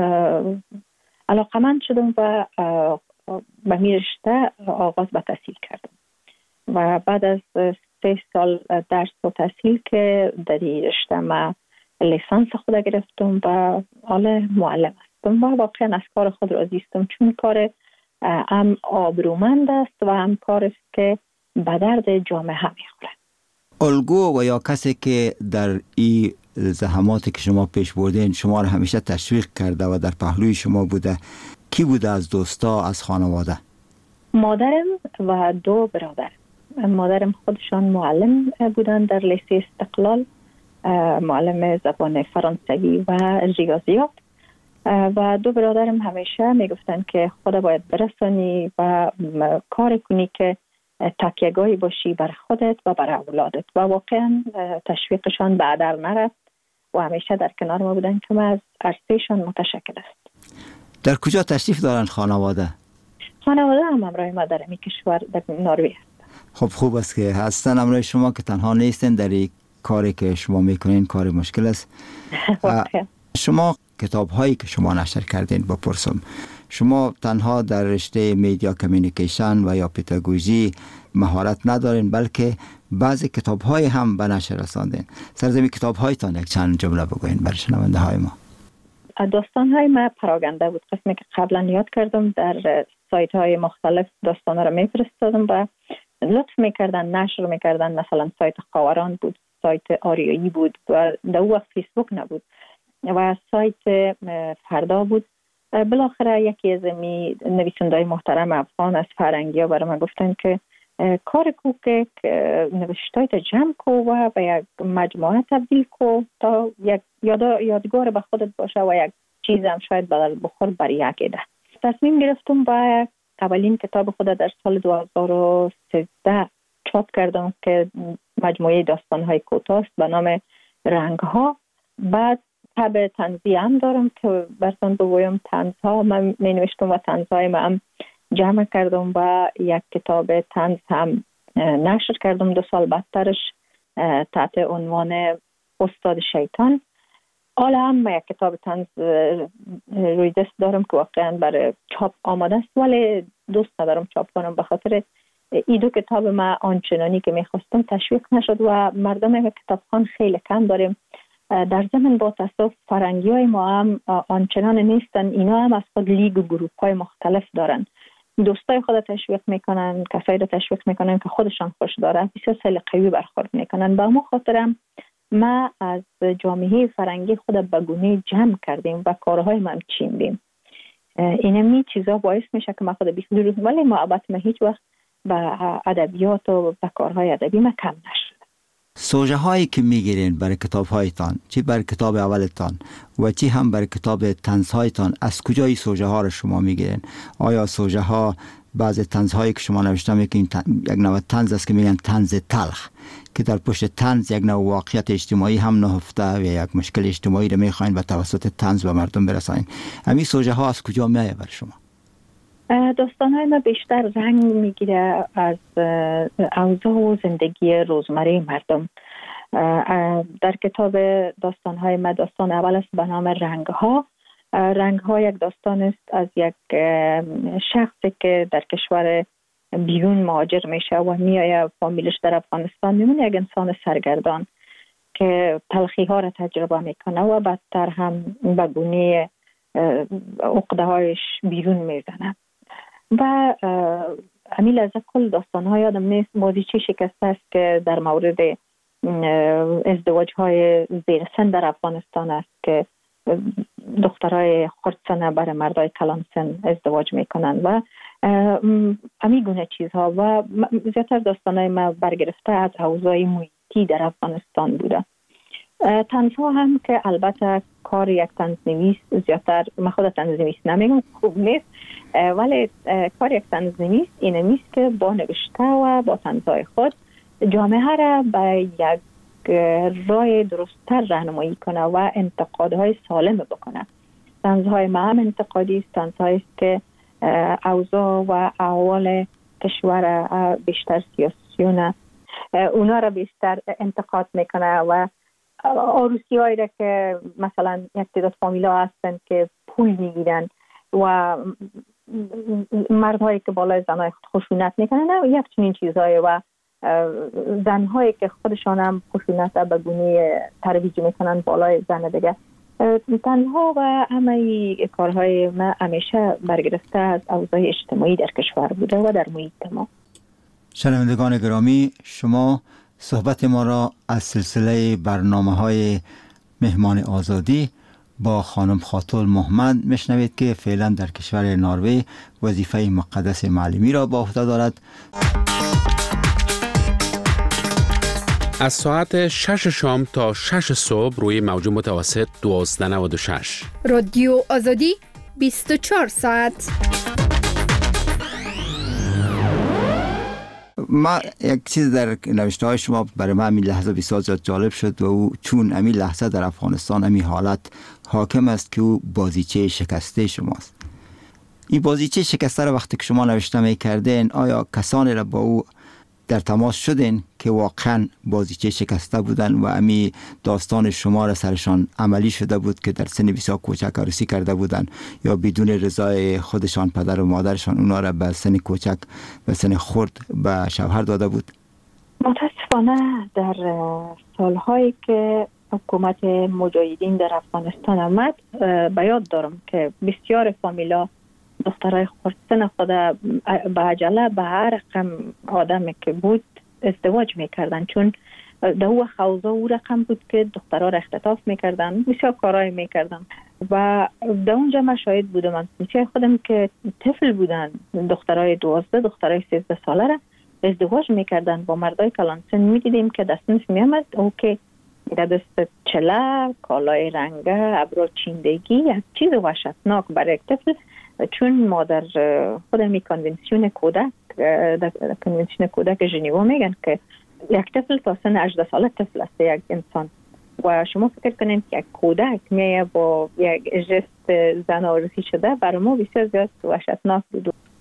علاقه‌مند شدم و به این رشته آغاز به تحصیل کردم و بعد از 3 سال درس و تحصیل که در این رشته من لیسانس خود گرفتم و حالا معلم هستم و واقعا از کار خود راضی هستم، چون کار هم آبرومند است و هم کار است که به درد جامعه هم میخوره. الگو و یا کسی که در این زحماتی که شما پیش بردین شما را همیشه تشویق کرده و در پهلوی شما بوده، کی بوده از دوستا، از خانواده؟ مادرم و 2 برادرم. مادرم خودشان معلم بودن در لیسه استقلال، معلم زبان فرانسوی و ریاضیات، و 2 برادرم همیشه میگفتن که خدا باید برسانی و کار کنی که تکیه‌گاهی باشی بر خودت و بر اولادت، و واقعا تشویقشان به هدر نرفت و همیشه در کنار ما بودن که ما از عرصهشان متشکر است. در کجا تشریف دارن خانواده؟ خانواده هم همراه ما در این کشور در نروژ هستن. خب خوب است که هستن همراه شما، که تنها نیستن در این کاری که شما میکنین. کار مشکل است. شما کتاب هایی که شما نشر کردین بپرسم، شما تنها در رشته میدیا کمیونیکیشن و یا پداگوژی مهارت ندارین، بلکه بعضی کتاب های هم به نشر رساندین. سرزمین کتاب هایتان یک چند جمله بگوین برای شنونده های ما. داستان های ما پراگنده بود، قسمی که قبلا یاد کردم در سایت های مختلف داستان ها رو میفرستادم و لطف میکردن نشر میکردن. مثلا سایت خاوران بود، سایت آریایی بود و در اون وقت فیسبوک نبود و سایت فردا بود. بالاخره یکی از نویسنده‌های محترم افغان از فرنگی ها برای من گفتن که کار کو که نوشتای تا جمع کو و به یک مجموعه تبدیل کو تا یک یادگار به خودت باشه و یک چیز هم شاید بدل بخور برای یک ایده. تصمیم گرفتم با اولین کتاب خود در سال 2013 چاپ کردم که مجموعه داستان‌های کوتاه است به نام رنگ‌ها. بعد تب طنزی هم دارم که براتون بگویم طنزها من می نوشتم و طنزهای من هم جمع کردم و یک کتاب طنز هم نشر کردم 2 سال بعدترش تحت عنوان استاد شیطان. حالا هم یک کتاب طنز روی دست دارم که واقعا برای چاپ آماده است، ولی دوست ندارم چاپ کنم به خاطر این دو کتاب ما آنچنانی که میخواستم تشویق نشد و مردم کتابخوان خیلی کم داریم. در ضمن با تاسف فرنگی های ما هم آنچنان نیستن، اینا هم از خود لیگ و گروپ های مختلف دارن، دوستای خود تشویق میکنن، کسایی رو تشویق میکنن که خودشان خوش داره، بسیار خیلی قوی برخورد میکنن. با ما خاطرم ما از جامعه فرنگی خود به گونه جمع کردیم و کارهای ما چیندیم. اینمی چیزا باعث میشه که ما خود بیخودی، ولی محبت ما هیچ وقت به ادبیات و به کارهای ادبی ما کم نشد. سوژه هایی که میگیرین برای کتاب هایتان، چی برای کتاب اولتان و چی هم برای کتاب طنز هایتان، از کجای سوژه ها رو شما میگیرین؟ آیا سوژه ها بعضی طنز هایی که شما نوشته میکنین یک نوع طنز است که میگن طنز تلخ، که در پشت طنز یک نوع واقعیت اجتماعی هم نهفته و یک مشکل اجتماعی رو میخواین به توسط طنز به مردم برسانین، همین سوژه ها از کجا میایه برای شما؟ داستان‌های ما بیشتر رنگ میگیره از اوضاع و زندگی روزمره مردم. در کتاب داستان‌های ما داستان اول است به نام رنگ‌ها. رنگ‌ها یک داستان است از یک شخصی که در کشور بیرون مهاجر میشه و میایه، فامیلش در افغانستان میمونه، یک انسان سرگردان که تلخی‌ها را تجربه میکنه و بدتر هم به گونه عقده‌هایش بیرون میزنه. و امیل از کل داستان‌های آدم نیست. بازیچه شکسته است که در مورد ازدواج‌های زیر سن در افغانستان است که دخترای خردسنه برای مردای کلان سن ازدواج میکنن و امی گونه چیزها. و زیادتر داستان‌های ما برگرفته از اوضاع محیطی در افغانستان بوده. طنزها هم که البته کار یک طنزنویس، زیادتر من خود طنزنویس نمیگم، خوب نیست، ولی کار یک طنزنویس اینه نیست که با نوشته و با طنزهای خود جامعه را به یک راه درست‌تر راهنمایی کنه و انتقادهای سالم بکنه. طنزهای ما هم انتقادی است، طنزهایی است که اوضاع و احوال کشور بیشتر سیاسیونه اونا را بیشتر انتقاد میکنه و عروسی هایی را که مثلا یک تعداد فامیلا هستن که پول میگیرن و مردهایی که بالای زنهای خشونت میکنن یک چنین چیزهایی و زنهایی که خودشان هم خشونت به گونه ترویج میکنن بالای زن دیگه. تنها و همه کارهای ما همیشه برگرفته از اوضاع اجتماعی در کشور بوده و در محیط ما. شنوندگان گرامی، شما صحبت ما را از سلسله برنامه‌های مهمان آزادی با خانم خاتون محمد میشنوید که فعلا در کشور نروژ وظیفه مقدس معلمی را به عهده دارد. از ساعت 6 شام تا 6 صبح روی موج متوسط 1296 رادیو آزادی 24 ساعت. ما یک چیز در نوشته های شما برای من همین لحظه بسیار زیاد جالب شد و او چون همین لحظه در افغانستان همین حالت حاکم است که او بازیچه شکسته شماست. این بازیچه شکسته را وقتی که شما نوشته می کردین، آیا کسانی را با او در تماس شدین که واقعا بازیچه شکسته بودن و امی داستان شما را سرشان عملی شده بود که در سن بسیار کوچک عروسی کرده بودن یا بدون رضای خودشان پدر و مادرشان اونا را به سن کوچک به سن خرد به شوهر داده بود؟ متاسفانه در سالهایی که حکومت مجاهدین در افغانستان آمد به یاد دارم که بسیار فامیلا دخترای خردسن خود به عجله به هر رقم آدمی که بود ازدواج میکردن، چون در او خوضا او رقم بود که دخترها را اختطاف میکردن، بسیار کارهای میکردن و در اونجا من شاهد بودم. من بسیار خودم که طفل بودن، دخترای 12 دخترای 13 ساله را ازدواج میکردن با مردای کلانسن. میدیدیم که دستنش میامد او که در دست چله، کالای رنگه، ابرو چیندگی، یک چیز وحشتناک برای یک طفل، چون ما در خود می کنونسیون کودک، در کنونسیون کودک ژنوا میگن که یک طفل تا سن 18 ساله طفل است یک انسان و شما فکر کنید که یک کودک میه با یک جست زن عروسی شده، برای ما بسیار زیاد وحشتناک بود.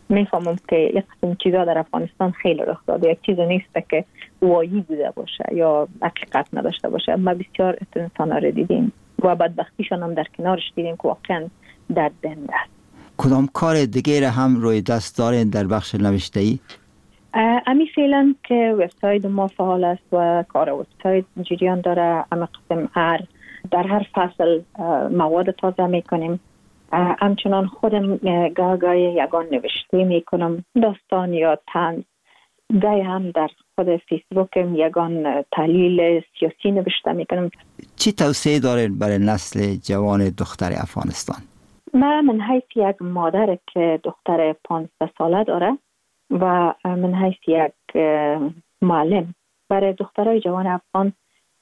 میفهمم که یک قسم چیزا در افغانستان خیلی رخ داده. یک چیز نیست که وایی بوده باشه یا حقیقت نداشته باشه. ما بسیار انسان را دیدیم و بدبختیشان هم در کنارش دیدیم که واقعا دردنده است. کدام کار دیگه را هم روی دست دارین در بخش نوشته‌ای؟ امی فعلا که وبسایت ما فعال است و کار وبسایت جریان داره. اما قسم در هر فصل مواد تازه میکنیم. همچنان خودم گاهی یگان نوشته میکنم، داستان یا طنز. گاهی هم در خود فیسبوکم یگان تحلیل سیاسی نوشته میکنم. چی توصیه دارین برای نسل جوان دختر افغانستان؟ من حیث یک مادر که دختر 15 ساله داره و من حیث یک معلم برای دخترای جوان افغان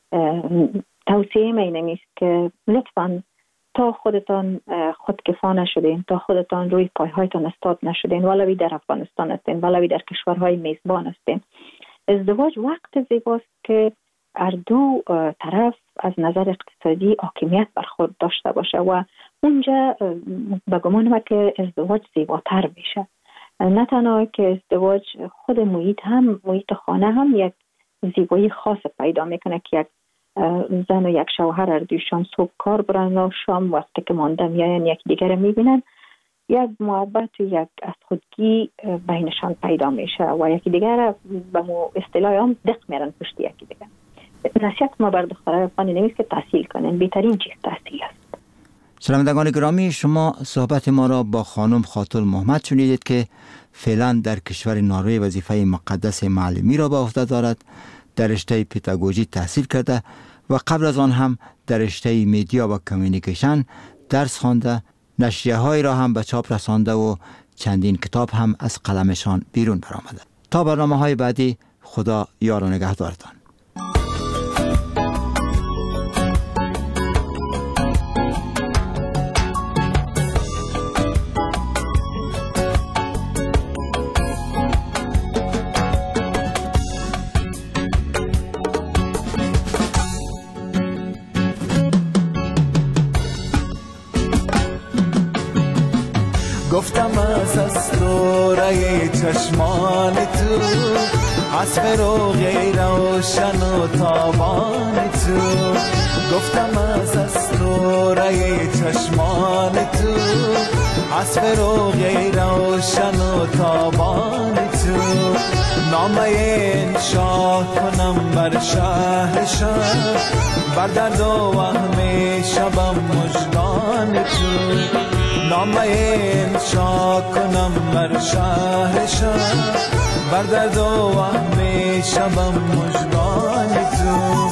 توصیه می است که لطفاً تا خودتان خودکفا نشدین، تا خودتان روی پایهایتان استاد نشدین، ولوی در افغانستان هستین ولوی در کشورهای میزبان هستین. ازدواج وقت زیباست که هر دو طرف از نظر اقتصادی حاکمیت بر خود داشته باشه و اونجا به گمان ما که ازدواج زیباتر میشه. نه تنها که ازدواج خود محیط خانه هم یک زیبایی خاص پیدا میکنه که یک زن و یک شوهر هر دویشان صبح کار برن و شام وقتی که مانده میاین یک دیگر میبینن، یک محبت و یک از خودگی بینشان پیدا میشه و یکی دیگر به اصطلاح هم دق میرن پشت یکی دیگر. نصیحت ما بر دخترای افغان نیست که تحصیل کنن، بهترین چیز تحصیل است. شنوندگان گرامی، شما صحبت ما را با خانم خاتون محمد شنیدید که فعلا در کشور نروژ وظیفه مقدس معلمی را به عهده دارد. در رشته پداگوژی تحصیل کرده و قبل از آن هم در رشته میدیا و کمیونیکیشن درس خوانده، نشریه‌های را هم به چاپ رسانده و چندین کتاب هم از قلمشان بیرون برآمده. تا برنامه‌های بعدی، خدا یار و نگهدارتان. گفتم از اسطوره چشمان تو، از فروغ روشن و تابان تو. گفتم از اسطوره چشمان تو، از فروغ روشن و تابان تو. نامه انشا کنم بر شهرشان، بر درد و وهم شبم مژگان تو. نامه انشا کنم بر شهرشان، بر درد و وهم شبم مژگان تو.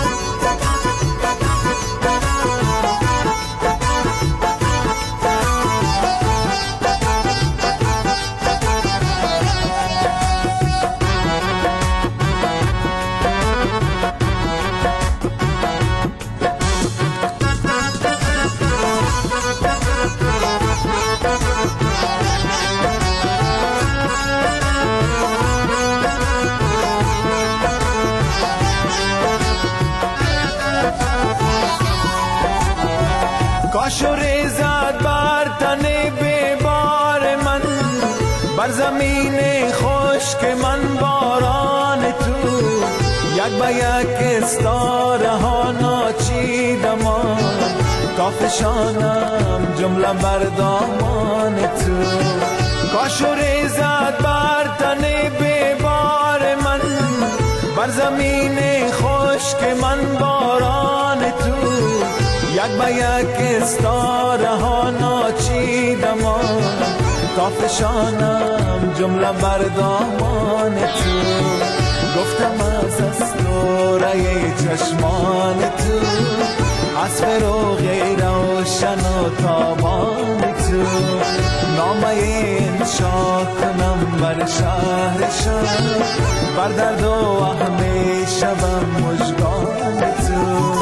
کاش و ریزد بر تن بیبار من، بر زمین خشک من باران تو. یک به یک استاره ها ناچیدمان، تا فشانم جمله بر دامان تو. کاش و ریزد بر تن بیبار من، بر زمین خشک من باران تو. یک به یک استاره ها ناچیدمان، تا فشانم جمله بر دامان تو. گفتم از اسطوره چشمان تو، از فروغ روشن و تابان تو. نامه انشا کنم بر شهرشان، بر درد و وهم شبم مژگان تو.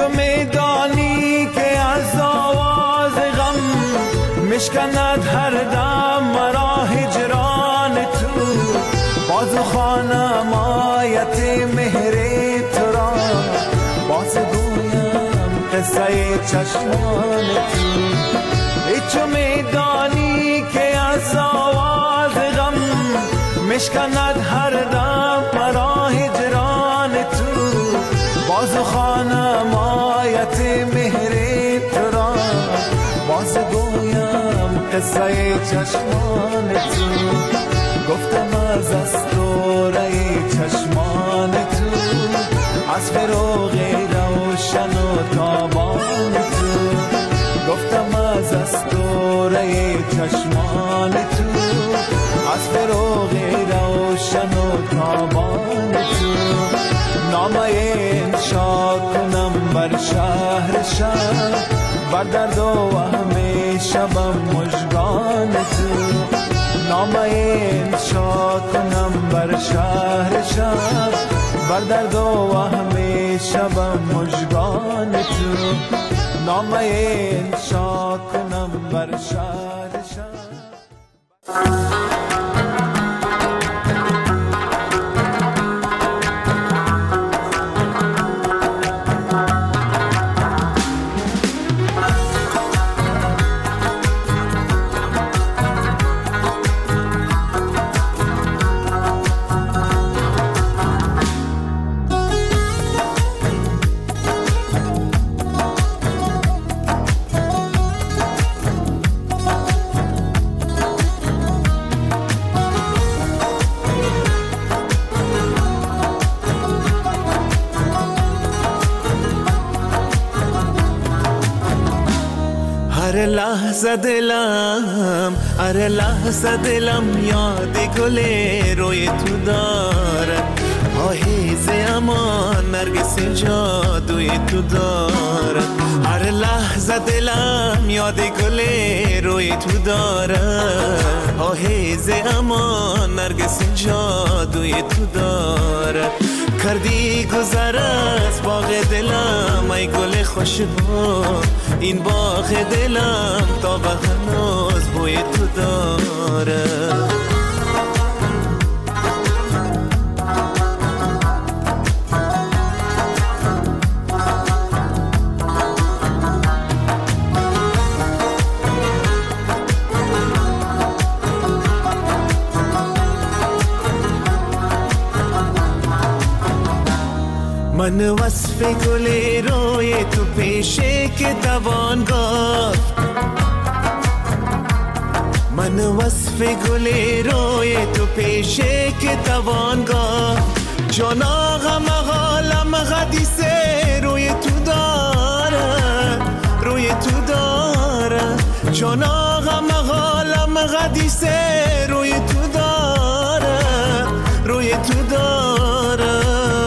تو میدانی که از آواز غم مشکند هر دم مرا هجران تو. بازو خوانم آیت مهر تو را، باز گویم قصه چشمان تو. تو میدانی که از آواز غم مشکند هر دم مرا هجران تو. بازو خوانم آیت مهر تو را، باز گویم قصه چشمان تو. گفتم از اسطوره چشمان تو، از فروغ روشن و تابان تو. گفتم از اسطوره چشمان تو، از فروغ روشن و تابان تو. نامه انشا کنم بر شهر شهر، بر درد و وهم شبم مژگان تو. نامه انشا کنم بر شهر شهر، بر درد و وهم شبم مژگان تو. نامه انشا کنم بر شهر شهر. هر لحظه دلم، هر لحظه دلم یاد گل روی تو دارد. آهیز امان نرگس جادوی تو دارد. هر لحظه دلم یاد گل روی تو دارد. آهیز امان نرگس جادوی تو دارد. کردی گذر از باغ دلم ای گل خوشبو، این باغ دلم تا به هنوز بوی تو داره. من وصف گل روی تو پیشه که توان گفت. من وصف گل روی تو پیشه که توان گفت. جان آقا حالم حدیثه روی تو داره، روی تو داره. جان آقا حالم حدیثه روی تو داره، روی تو داره.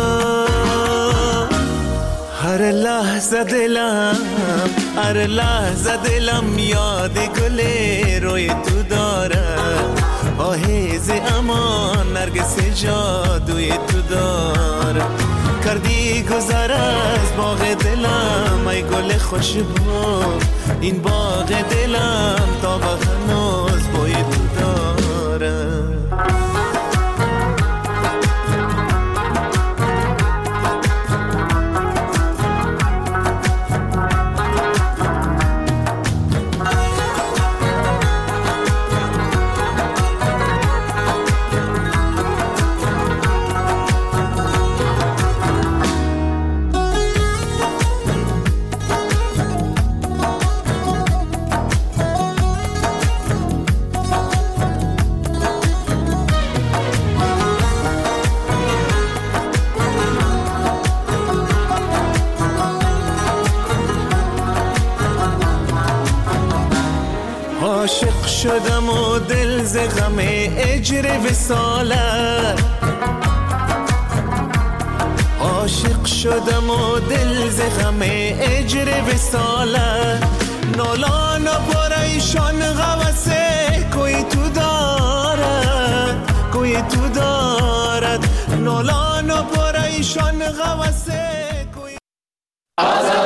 هر لحظه دلم، هر لحظه دلم یاد گل روی تو داره. آهیز امان نرگس جادوی تو داره. کردی گذر از باغ دلم ای گل خوشبو، این باغ دلم تا به هنوز بوی تو داره. عاشق شدم و دل ز غم اجر وصالت. عاشق شدم و دل ز غم اجر وصالت. نالان و پریشان غوثه کوی تو دارد، کوی تو دارد. نالان و پریشان غوثه